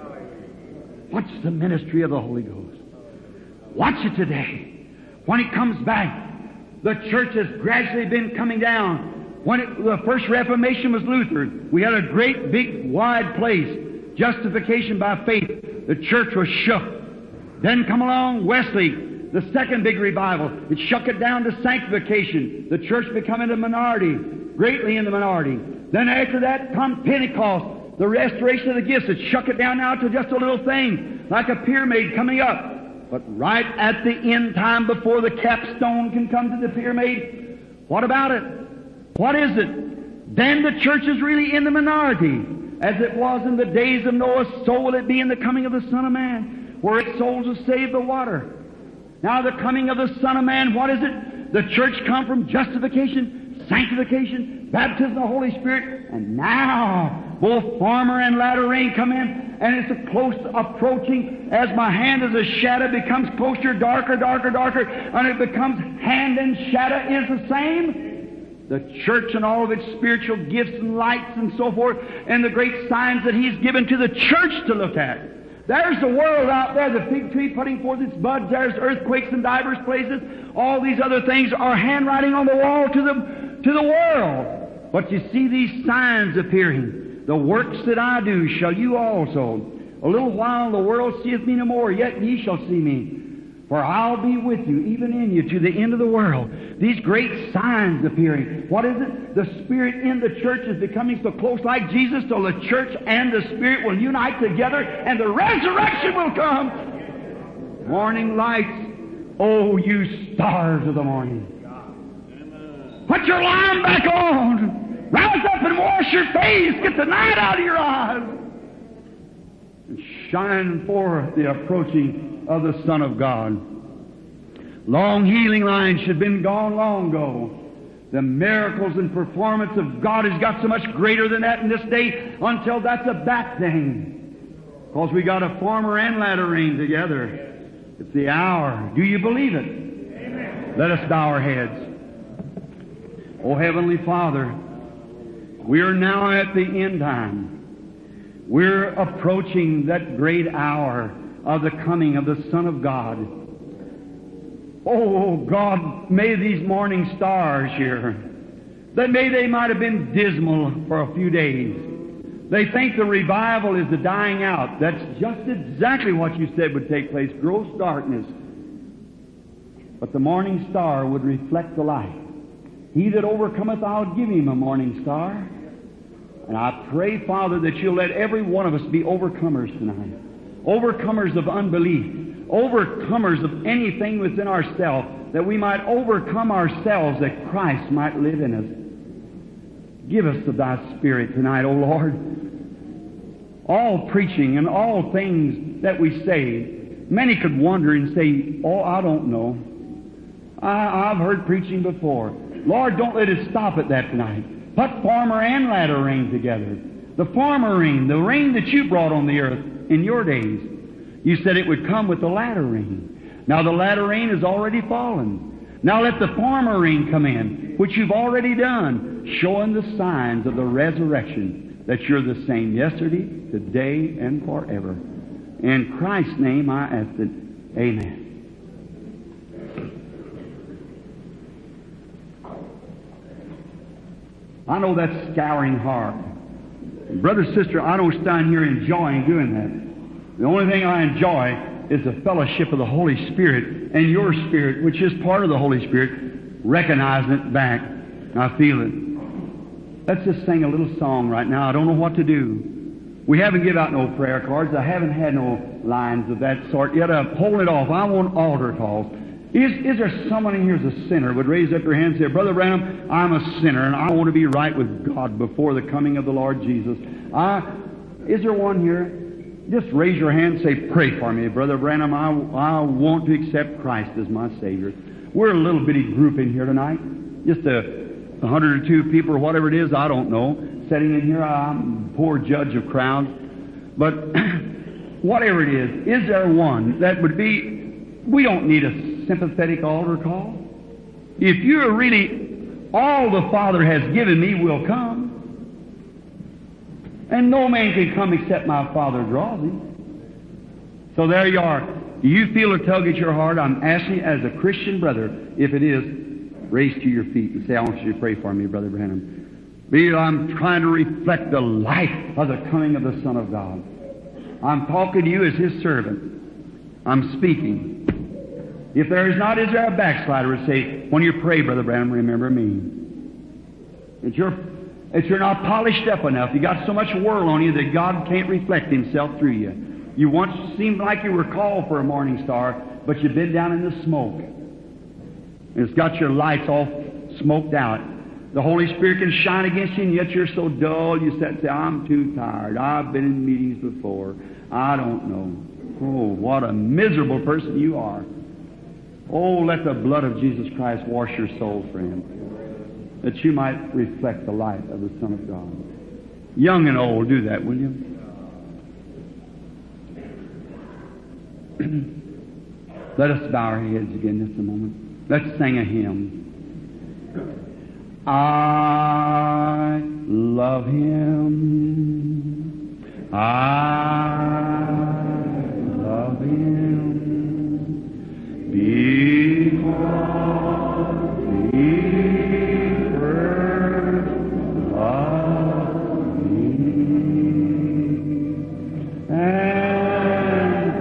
Watch the ministry of the Holy Ghost. Watch it today. When it comes back, the church has gradually been coming down. The first Reformation was Luther. We had a great, big, wide place. Justification by faith. The church was shook. Then come along Wesley, the second big revival. It shook it down to sanctification. The church becoming a minority, greatly in the minority. Then after that come Pentecost, the restoration of the gifts. It shook it down now to just a little thing, like a pyramid coming up. But right at the end time, before the capstone can come to the pyramid, what about it? What is it? Then the church is really in the minority. As it was in the days of Noah, so will it be in the coming of the Son of Man. Where its souls will save the water. Now the coming of the Son of Man, what is it? The church come from justification, sanctification, baptism of the Holy Spirit, and now both former and latter rain come in, and it's a close approaching. As my hand as a shadow becomes closer, darker, darker, darker, and it becomes hand and shadow is the same. The church and all of its spiritual gifts and lights and so forth, and the great signs that He's given to the church to look at. There's the world out there, the fig tree putting forth its buds. There's earthquakes in divers places. All these other things are handwriting on the wall to the world. But you see these signs appearing. The works that I do shall you also. A little while the world seeth me no more, yet ye shall see me. For I'll be with you, even in you, to the end of the world. These great signs appearing. What is it? The Spirit in the church is becoming so close like Jesus, till the church and the Spirit will unite together, and the resurrection will come. Morning lights, oh, you stars of the morning. Put your lamp back on. Rouse up and wash your face. Get the night out of your eyes. And shine forth the approaching of the Son of God. Long healing lines should have been gone long ago. The miracles and performance of God has got so much greater than that in this day until that's a back thing. Because we got a former and latter rain together. It's the hour. Do you believe it? Amen. Let us bow our heads. Oh, Heavenly Father, we are now at the end time. We're approaching that great hour of the coming of the Son of God. Oh, God, may these morning stars here, that they might have been dismal for a few days. They think the revival is the dying out. That's just exactly what you said would take place, gross darkness. But the morning star would reflect the light. He that overcometh, I'll give him a morning star. And I pray, Father, that you'll let every one of us be overcomers tonight. Overcomers of unbelief, overcomers of anything within ourselves, that we might overcome ourselves, that Christ might live in us. Give us of Thy Spirit tonight, O Lord. All preaching and all things that we say, many could wonder and say, oh, I don't know. I've heard preaching before. Lord, don't let us stop at that tonight. Put former and latter rain together. The former rain, the rain that you brought on the earth in your days. You said it would come with the latter rain. Now the latter rain has already fallen. Now let the former rain come in, which you've already done, showing the signs of the resurrection, that you're the same yesterday, today, and forever. In Christ's name I ask it. Amen. I know that's scouring hard. Brother, sister, I don't stand here enjoying doing that. The only thing I enjoy is the fellowship of the Holy Spirit and your spirit, which is part of the Holy Spirit, recognizing it back. I feel it. Let's just sing a little song right now. I don't know what to do. We haven't given out no prayer cards. I haven't had no lines of that sort yet. I'm holding it off. I want altar calls. Is there someone in here who's a sinner would raise up your hand and say, Brother Branham, I'm a sinner and I want to be right with God before the coming of the Lord Jesus. Is there one here? Just raise your hand and say, pray for me, Brother Branham. I want to accept Christ as my Savior. We're a little bitty group in here tonight. Just 102 people or whatever it is, I don't know. Sitting in here, I'm a poor judge of crowds. But whatever it is there one that would be, we don't need a sympathetic altar call. If you're really, all the Father has given me will come. And no man can come except my Father draws him. So there you are. Do you feel a tug at your heart? I'm asking you as a Christian brother, if it is, raise to your feet and say, I want you to pray for me, Brother Branham. I'm trying to reflect the light of the coming of the Son of God. I'm talking to you as His servant. I'm speaking. If there is not, is there a backslider who say, when you pray, Brother Branham, remember me? That you're not polished up enough. You got so much world on you that God can't reflect Himself through you. You once seemed like you were called for a morning star, but you've been down in the smoke. And it's got your lights all smoked out. The Holy Spirit can shine against you, and yet you're so dull, you sit and say, I'm too tired. I've been in meetings before. I don't know. Oh, what a miserable person you are. Oh, let the blood of Jesus Christ wash your soul, friend, that you might reflect the light of the Son of God. Young and old, do that, will you? Let us bow our heads again just a moment. Let's sing a hymn. I love Him. I love Him. Because He first loved me and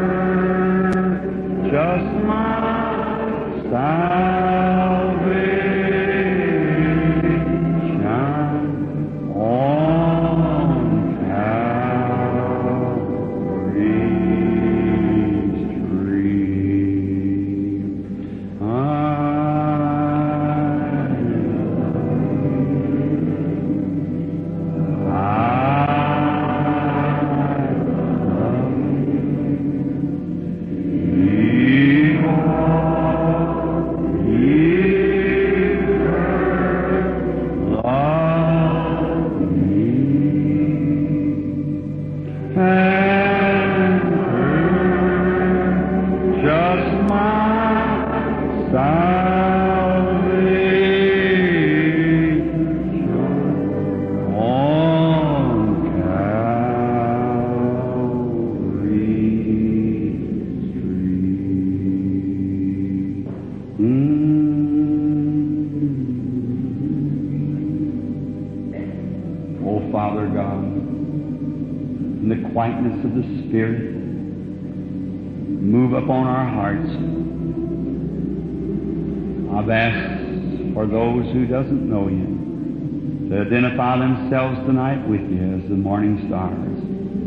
purchased my salvation on Calvary's tree. Quietness of the Spirit, move upon our hearts. I've asked for those who doesn't know You to identify themselves tonight with You as the morning stars.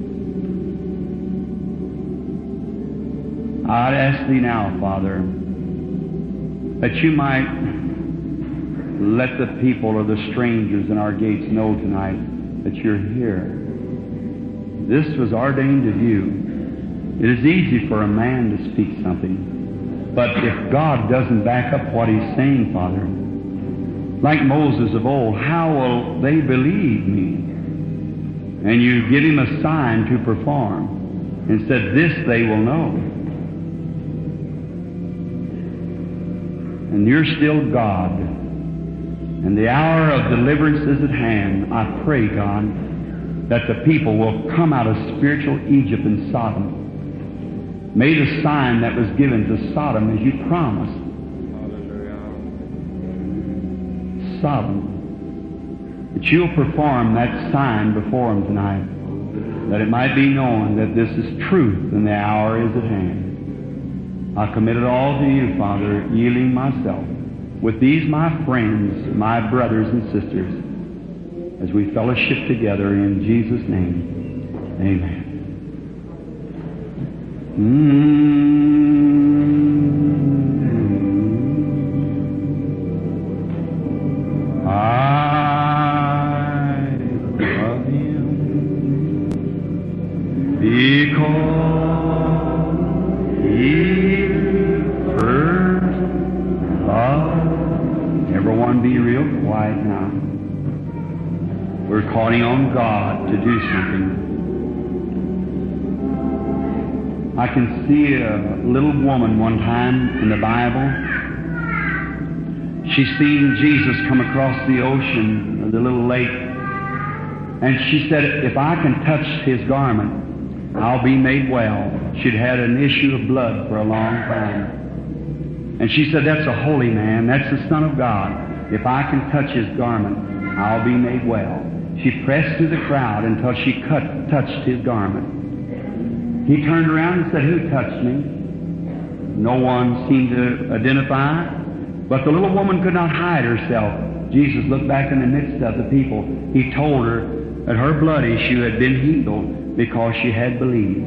I'd ask Thee now, Father, that You might let the people or the strangers in our gates know tonight that You're here. This was ordained of You. It is easy for a man to speak something, but if God doesn't back up what He's saying, Father, like Moses of old, how will they believe Me? And You give him a sign to perform, and said, this they will know. And You're still God, and the hour of deliverance is at hand. I pray, God, that the people will come out of spiritual Egypt and Sodom. May the sign that was given to Sodom as You promised. Sodom. that You'll perform that sign before them tonight, that it might be known that this is truth and the hour is at hand. I commit it all to You, Father, yielding myself with these my friends, my brothers and sisters, as we fellowship together in Jesus' name. Amen. I love Him because He first loved. Everyone be real quiet now. We're calling on God to do something. I can see a little woman one time in the Bible. She's seen Jesus come across the ocean, or the little lake, and she said, if I can touch His garment, I'll be made well. She'd had an issue of blood for a long time. And she said, that's a holy man. That's the Son of God. If I can touch His garment, I'll be made well. She pressed through the crowd until she touched His garment. He turned around and said, who touched me? No one seemed to identify, but the little woman could not hide herself. Jesus looked back in the midst of the people. He told her that her blood issue had been healed because she had believed.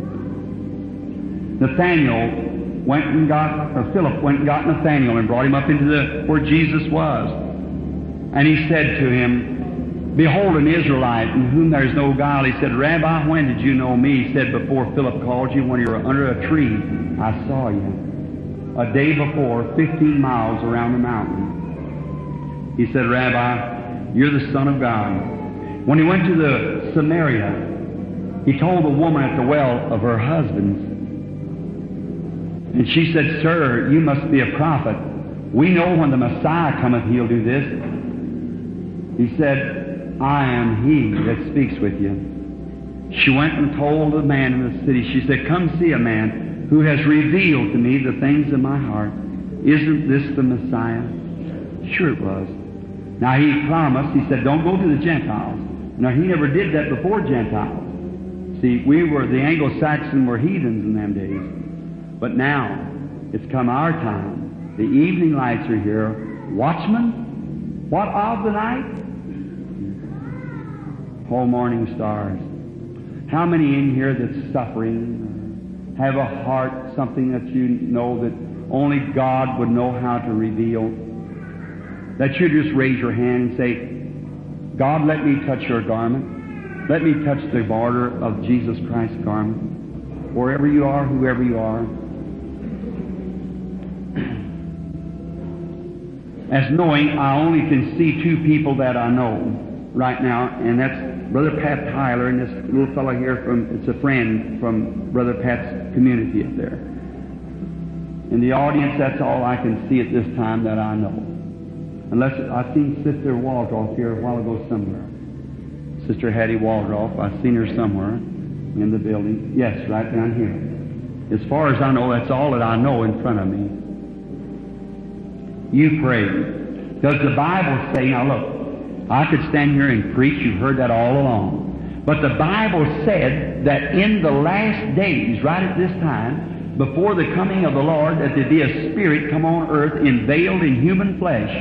Philip went and got Nathanael and brought him up into where Jesus was. And he said to him, behold, an Israelite in whom there is no guile. He said, Rabbi, when did you know me? He said, before Philip called you, when you were under a tree, I saw you. A day before, 15 miles around the mountain. He said, Rabbi, you're the Son of God. When he went to the Samaria, he told the woman at the well of her husband's. And she said, sir, you must be a prophet. We know when the Messiah cometh, He'll do this. He said, I am He that speaks with you. She went and told the man in the city. She said, come see a man who has revealed to me the things in my heart. Isn't this the Messiah? Sure it was. Now He promised, He said, don't go to the Gentiles. Now He never did that before Gentiles. See, the Anglo-Saxon were heathens in them days. But now, it's come our time. The evening lights are here. Watchmen, what of the night? Oh, morning stars. How many in here that's suffering, have a heart, something that you know that only God would know how to reveal? That you just raise your hand and say, God, let me touch Your garment. Let me touch the border of Jesus Christ's garment. Wherever you are, whoever you are. As knowing, I only can see two people that I know right now, and that's Brother Pat Tyler and this little fellow here it's a friend from Brother Pat's community up there. In the audience, that's all I can see at this time that I know. Unless I've seen Sister Waldroff here a while ago somewhere. Sister Hattie Waldroff, I've seen her somewhere in the building. Yes, right down here. As far as I know, that's all that I know in front of me. You pray. Does the Bible say, now look, I could stand here and preach, you've heard that all along. But the Bible said that in the last days, right at this time, before the coming of the Lord, that there'd be a Spirit come on earth veiled in human flesh.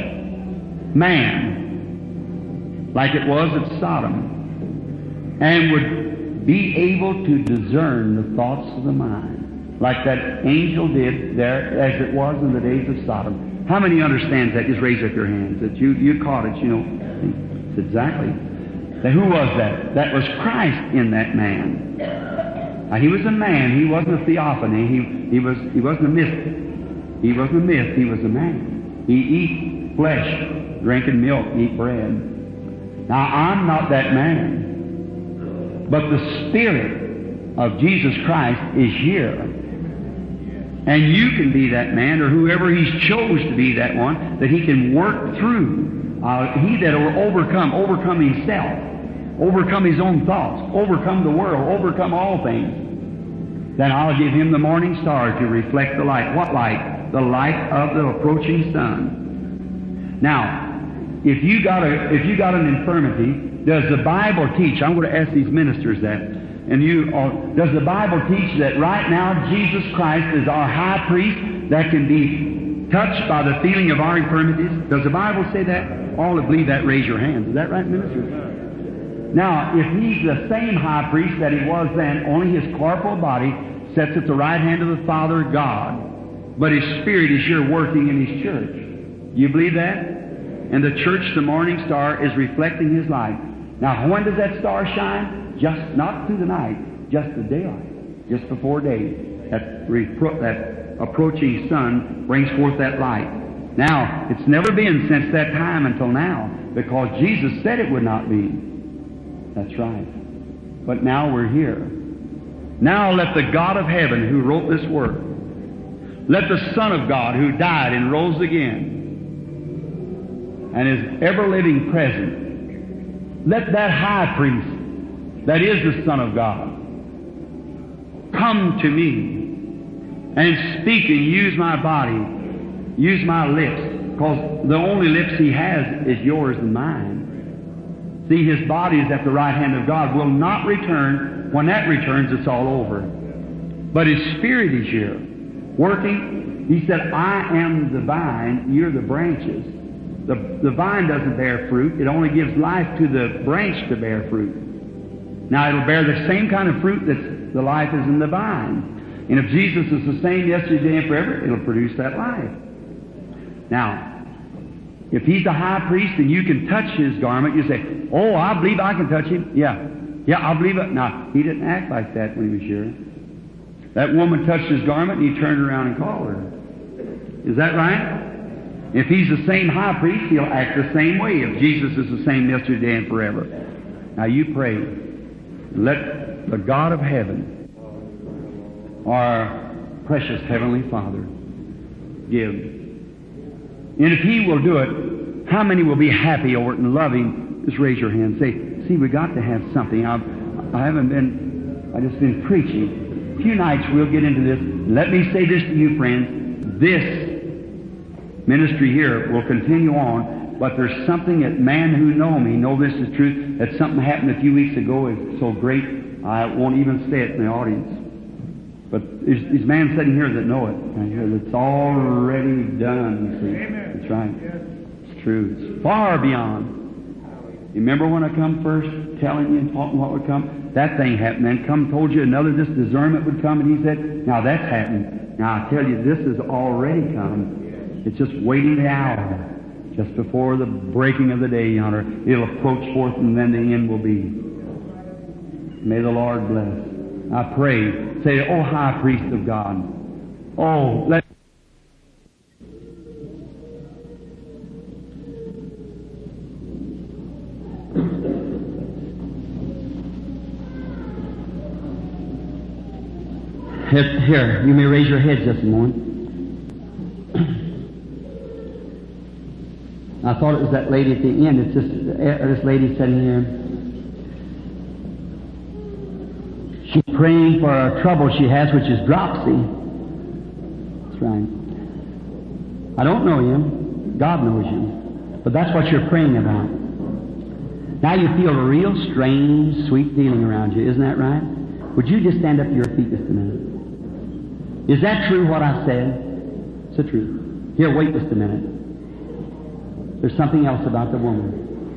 Man, like it was at Sodom, and would be able to discern the thoughts of the mind, like that angel did there as it was in the days of Sodom. How many understands that? Just raise up your hands. That you caught it, you know. It's exactly. Now, who was that? That was Christ in that man. Now, He was a man. He wasn't a theophany. He wasn't a myth. He wasn't a myth. He was a man. He eat flesh, drinking milk, eat bread. Now, I'm not that man. But the Spirit of Jesus Christ is here. And you can be that man, or whoever He's chose to be that one, that He can work through. He that will overcome himself, overcome his own thoughts, overcome the world, overcome all things. Then I'll give him the morning star to reflect the light. What light? The light of the approaching sun. Now, if you got an infirmity, does the Bible teach? I'm going to ask these ministers that. And does the Bible teach that right now Jesus Christ is our high priest that can be touched by the feeling of our infirmities? Does the Bible say that? All that believe that, raise your hands. Is that right, ministers? Now, if He's the same high priest that He was then, only His corporal body sits at the right hand of the Father God, but His Spirit is here working in His church. You believe that? And the church, the morning star, is reflecting His light. Now, when does that star shine? Just not through the night, just the daylight, just before day. That approaching sun brings forth that light. Now, it's never been since that time until now, because Jesus said it would not be. That's right. But now we're here. Now let the God of heaven who wrote this work, let the Son of God who died and rose again, and is ever-living present, let that high priest, that is the Son of God, come to me and speak and use my body, use my lips, because the only lips He has is yours and mine. See, His body is at the right hand of God, will not return. When that returns, it's all over. But His Spirit is here, working. He said, I am the vine, you're the branches. The vine doesn't bear fruit. It only gives life to the branch to bear fruit. Now, it'll bear the same kind of fruit that the life is in the vine. And if Jesus is the same yesterday and forever, it'll produce that life. Now, if He's the high priest and you can touch His garment, you say, oh, I believe I can touch Him. Yeah, I believe it. Now, He didn't act like that when He was here. That woman touched His garment and He turned around and called her. Is that right? If He's the same high priest, He'll act the same way if Jesus is the same yesterday and forever. Now you pray. Let the God of heaven, our precious Heavenly Father, give. And if He will do it, how many will be happy over it and loving? Just raise your hand and say, see, we got to have something. I've just been preaching. A few nights we'll get into this. Let me say this to you, friends. This ministry here will continue on, but there's something that man who know me know this is true, that something happened a few weeks ago is so great, I won't even say it in the audience. But there's man sitting here that know it. It's already done, you see. Amen. That's right. Yes. It's true. It's far beyond. You remember when I come first telling you and talking what would come? That thing happened. Then told you another discernment would come, and He said, now that's happened. Now I tell you, this has already come. It's just waiting the hour, just before the breaking of the day yonder. It'll approach forth, and then the end will be. May the Lord bless. I pray. Say, oh, high priest of God. Oh, let here, you may raise your heads just a moment. I thought it was that lady at the end. It's just this lady sitting here. She's praying for a trouble she has, which is dropsy. That's right. I don't know you. God knows you. But that's what you're praying about. Now you feel a real strange, sweet feeling around you. Isn't that right? Would you just stand up to your feet just a minute? Is that true what I said? It's the truth. Here, wait just a minute. There's something else about the woman.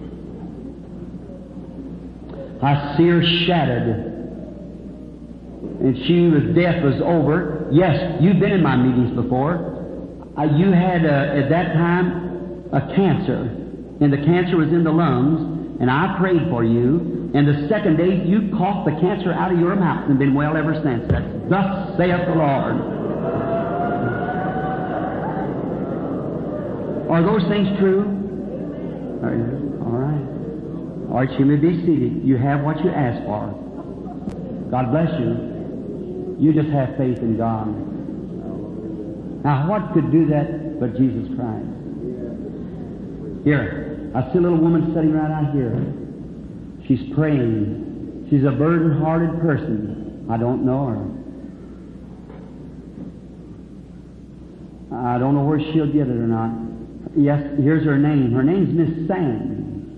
I see her shattered. And she was death was over. Yes, you've been in my meetings before. You had, at that time, a cancer. And the cancer was in the lungs. And I prayed for you. And the second day, you coughed the cancer out of your mouth and been well ever since. That's thus saith the Lord. Are those things true? All right. All right, you may be seated. You have what you asked for. God bless you. You just have faith in God. Now, what could do that but Jesus Christ? Here, I see a little woman sitting right out here. She's praying. She's a burden-hearted person. I don't know her. I don't know where she'll get it or not. Yes, here's her name. Her name's Miss Sands.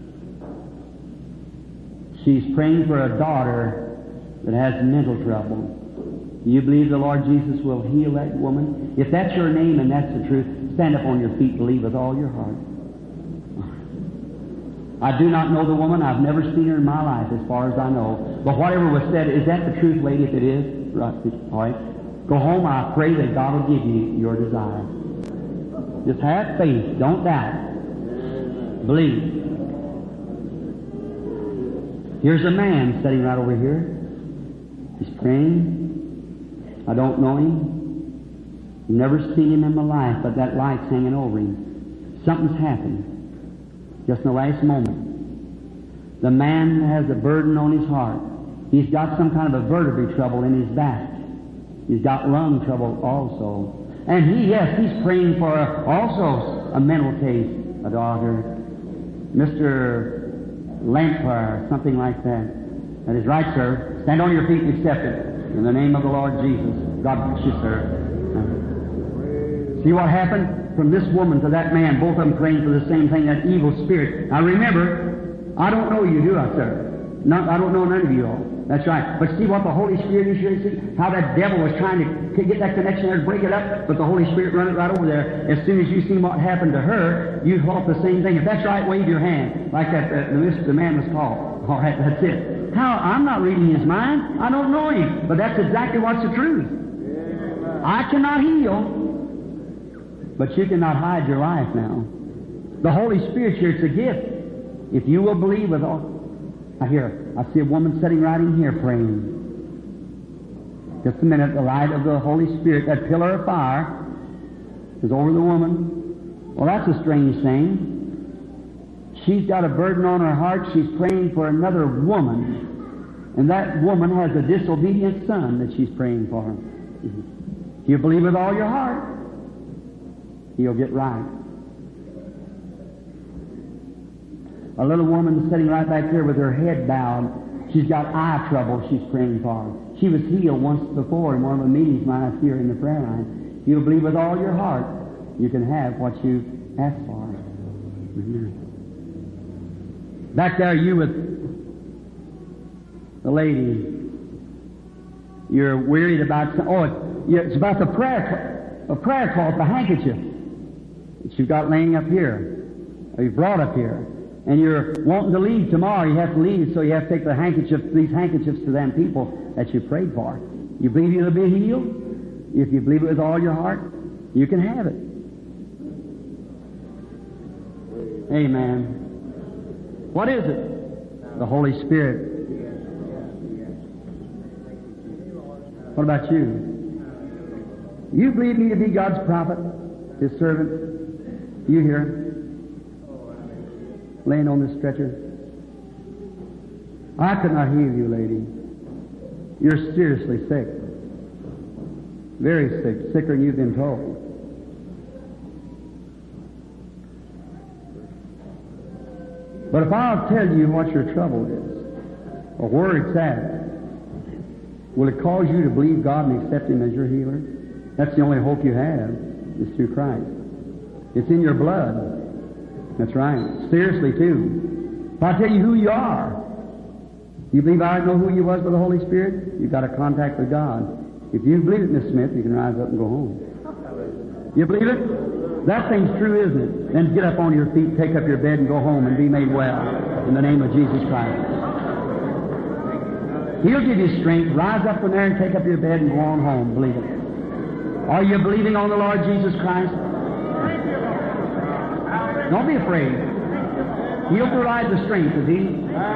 She's praying for a daughter that has mental trouble. Do you believe the Lord Jesus will heal that woman? If that's your name and that's the truth, stand up on your feet and believe with all your heart. I do not know the woman. I've never seen her in my life as far as I know. But whatever was said, is that the truth, lady? If it is, right, all right. Go home. I pray that God will give you your desire. Just have faith. Don't doubt. Believe. Here's a man sitting right over here. He's praying. I don't know him. Never seen him in my life, but that light's hanging over him. Something's happened. Just in the last moment. The man has a burden on his heart. He's got some kind of a vertebrae trouble in his back. He's got lung trouble also. And he's praying for also a mental case, a daughter. Mr. Lampard, something like that. That is right, sir. Stand on your feet and accept it. In the name of the Lord Jesus. God bless you, sir. See what happened? From this woman to that man, both of them praying for the same thing, that evil spirit. Now remember, I don't know you, do I, sir? I don't know none of you all. That's right. But see what the Holy Spirit is here? See how that devil was trying to get that connection there to break it up, but the Holy Spirit run it right over there. As soon as you see what happened to her, you thought the same thing. If that's right, wave your hand. Like that, the man was called. All right, that's it. How? I'm not reading his mind. I don't know him. But that's exactly what's the truth. I cannot heal, but you cannot hide your life now. The Holy Spirit here, it's a gift. If you will believe with all... I see a woman sitting right in here praying. Just a minute, the light of the Holy Spirit, that pillar of fire, is over the woman. Well, that's a strange thing. She's got a burden on her heart. She's praying for another woman. And that woman has a disobedient son that she's praying for. If you believe with all your heart, he'll get right. A little woman sitting right back here with her head bowed. She's got eye trouble she's praying for. She was healed once before in one of the meetings when I see her in the prayer line. If you believe with all your heart, you can have what you ask for. Back there, you with the lady. You're worried about... it's about the prayer cloth, the handkerchief that you've got laying up here, or you've brought up here. And you're wanting to leave tomorrow. You have to leave, so you have to take these handkerchiefs to them people that you prayed for. You believe you'll be healed? If you believe it with all your heart, you can have it. Amen. What is it? The Holy Spirit. What about you? You believe me to be God's prophet, His servant? You here? Laying on this stretcher. I could not heal you, lady. You're seriously sick. Very sick. Sicker than you've been told. But if I'll tell you what your trouble is, or where it's at, will it cause you to believe God and accept Him as your healer? That's the only hope you have, is through Christ. It's in your blood. That's right. Seriously, too. If I tell you who you are, you believe I know who you was by the Holy Spirit? You've got a contact with God. If you believe it, Miss Smith, you can rise up and go home. You believe it? That thing's true, isn't it? Then get up on your feet, take up your bed, and go home and be made well in the name of Jesus Christ. He'll give you strength. Rise up from there and take up your bed and go on home. Believe it. Are you believing on the Lord Jesus Christ? Don't be afraid. He'll provide the strength, is He?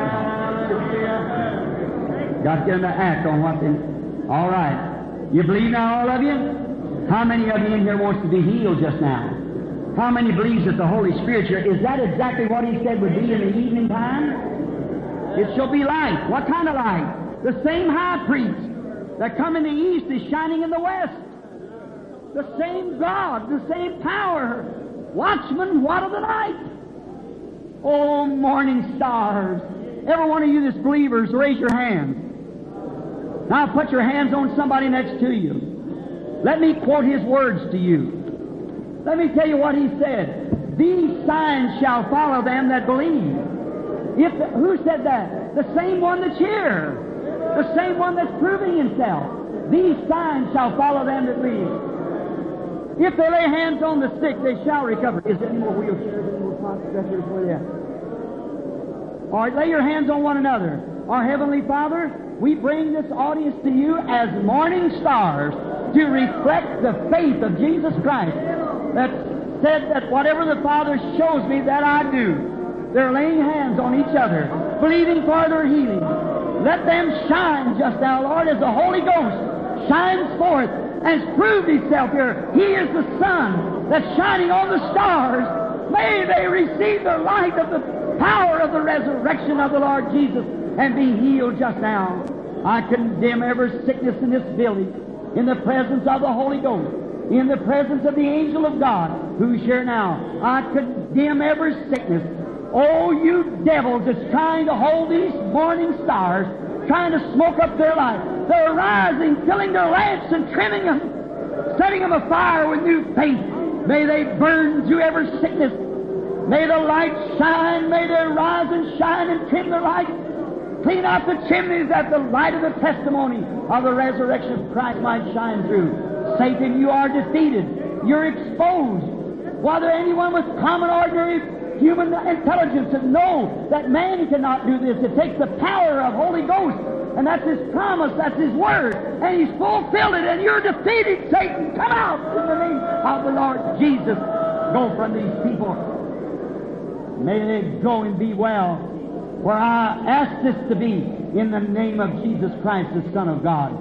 Got to get Him to act on what they... All right. You believe now, all of you? How many of you in here wants to be healed just now? How many believes that the Holy Spirit here... Is that exactly what He said would be in the evening time? It shall be light. What kind of light? The same high priest that come in the east is shining in the west. The same God, the same power. Watchmen, what of the night? Oh, morning stars. Every one of you that's believers, raise your hands. Now put your hands on somebody next to you. Let me quote His words to you. Let me tell you what He said. These signs shall follow them that believe. Who said that? The same one that's here. The same one that's proving himself. These signs shall follow them that believe. If they lay hands on the sick, they shall recover. Is there any more wheelchairs, any more cot stretchers? Where they at? All right, lay your hands on one another. Our Heavenly Father, we bring this audience to you as morning stars to reflect the faith of Jesus Christ that said that whatever the Father shows me, that I do. They're laying hands on each other, believing for their healing. Let them shine just now, Lord, as the Holy Ghost shines forth and has proved Himself here. He is the sun that's shining on the stars. May they receive the light of the power of the resurrection of the Lord Jesus and be healed just now. I condemn every sickness in this building in the presence of the Holy Ghost, in the presence of the angel of God who's here now. I condemn every sickness. Oh, you devils that's trying to hold these morning stars, trying to smoke up their life. They're rising, filling their lamps and trimming them, setting them afire with new faith. May they burn through every sickness. May the light shine. May they rise and shine and trim their light. Clean out the chimneys that the light of the testimony of the resurrection of Christ might shine through. Satan, you are defeated. You're exposed. Whether anyone with common, ordinary human intelligence that know that man cannot do this. It takes the power of Holy Ghost, and that's His promise, that's His Word, and He's fulfilled it, and you're defeated, Satan. Come out in the name of the Lord Jesus. Go from these people. May they go and be well, where I ask this to be in the name of Jesus Christ, the Son of God.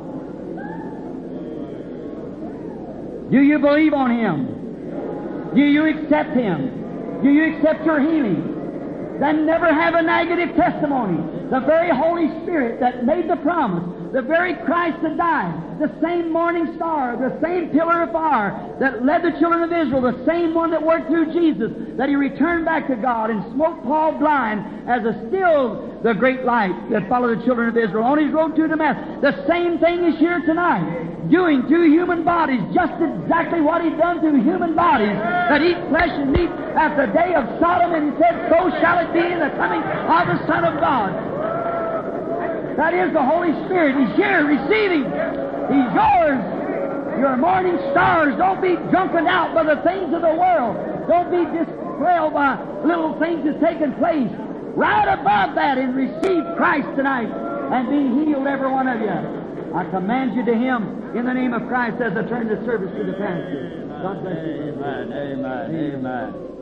Do you believe on Him? Do you accept Him? Do you accept your healing? Then never have a negative testimony. The very Holy Spirit that made the promise, the very Christ that died, the same morning star, the same pillar of fire that led the children of Israel, the same one that worked through Jesus, that He returned back to God and smote Paul blind as still the great light that followed the children of Israel on His road to Damascus. The same thing is here tonight, doing to human bodies just exactly what He'd done to human bodies that eat flesh and meat at the day of Sodom, and He said, so shall it be in the coming of the Son of God. That is the Holy Spirit. He's here receiving. He's yours. Your morning stars. Don't be drunken out by the things of the world. Don't be disquelled by little things that's taken place. Right above that and receive Christ tonight and be healed, every one of you. I command you to Him in the name of Christ as I turn the service to the pastor. God bless you. Amen, amen, amen.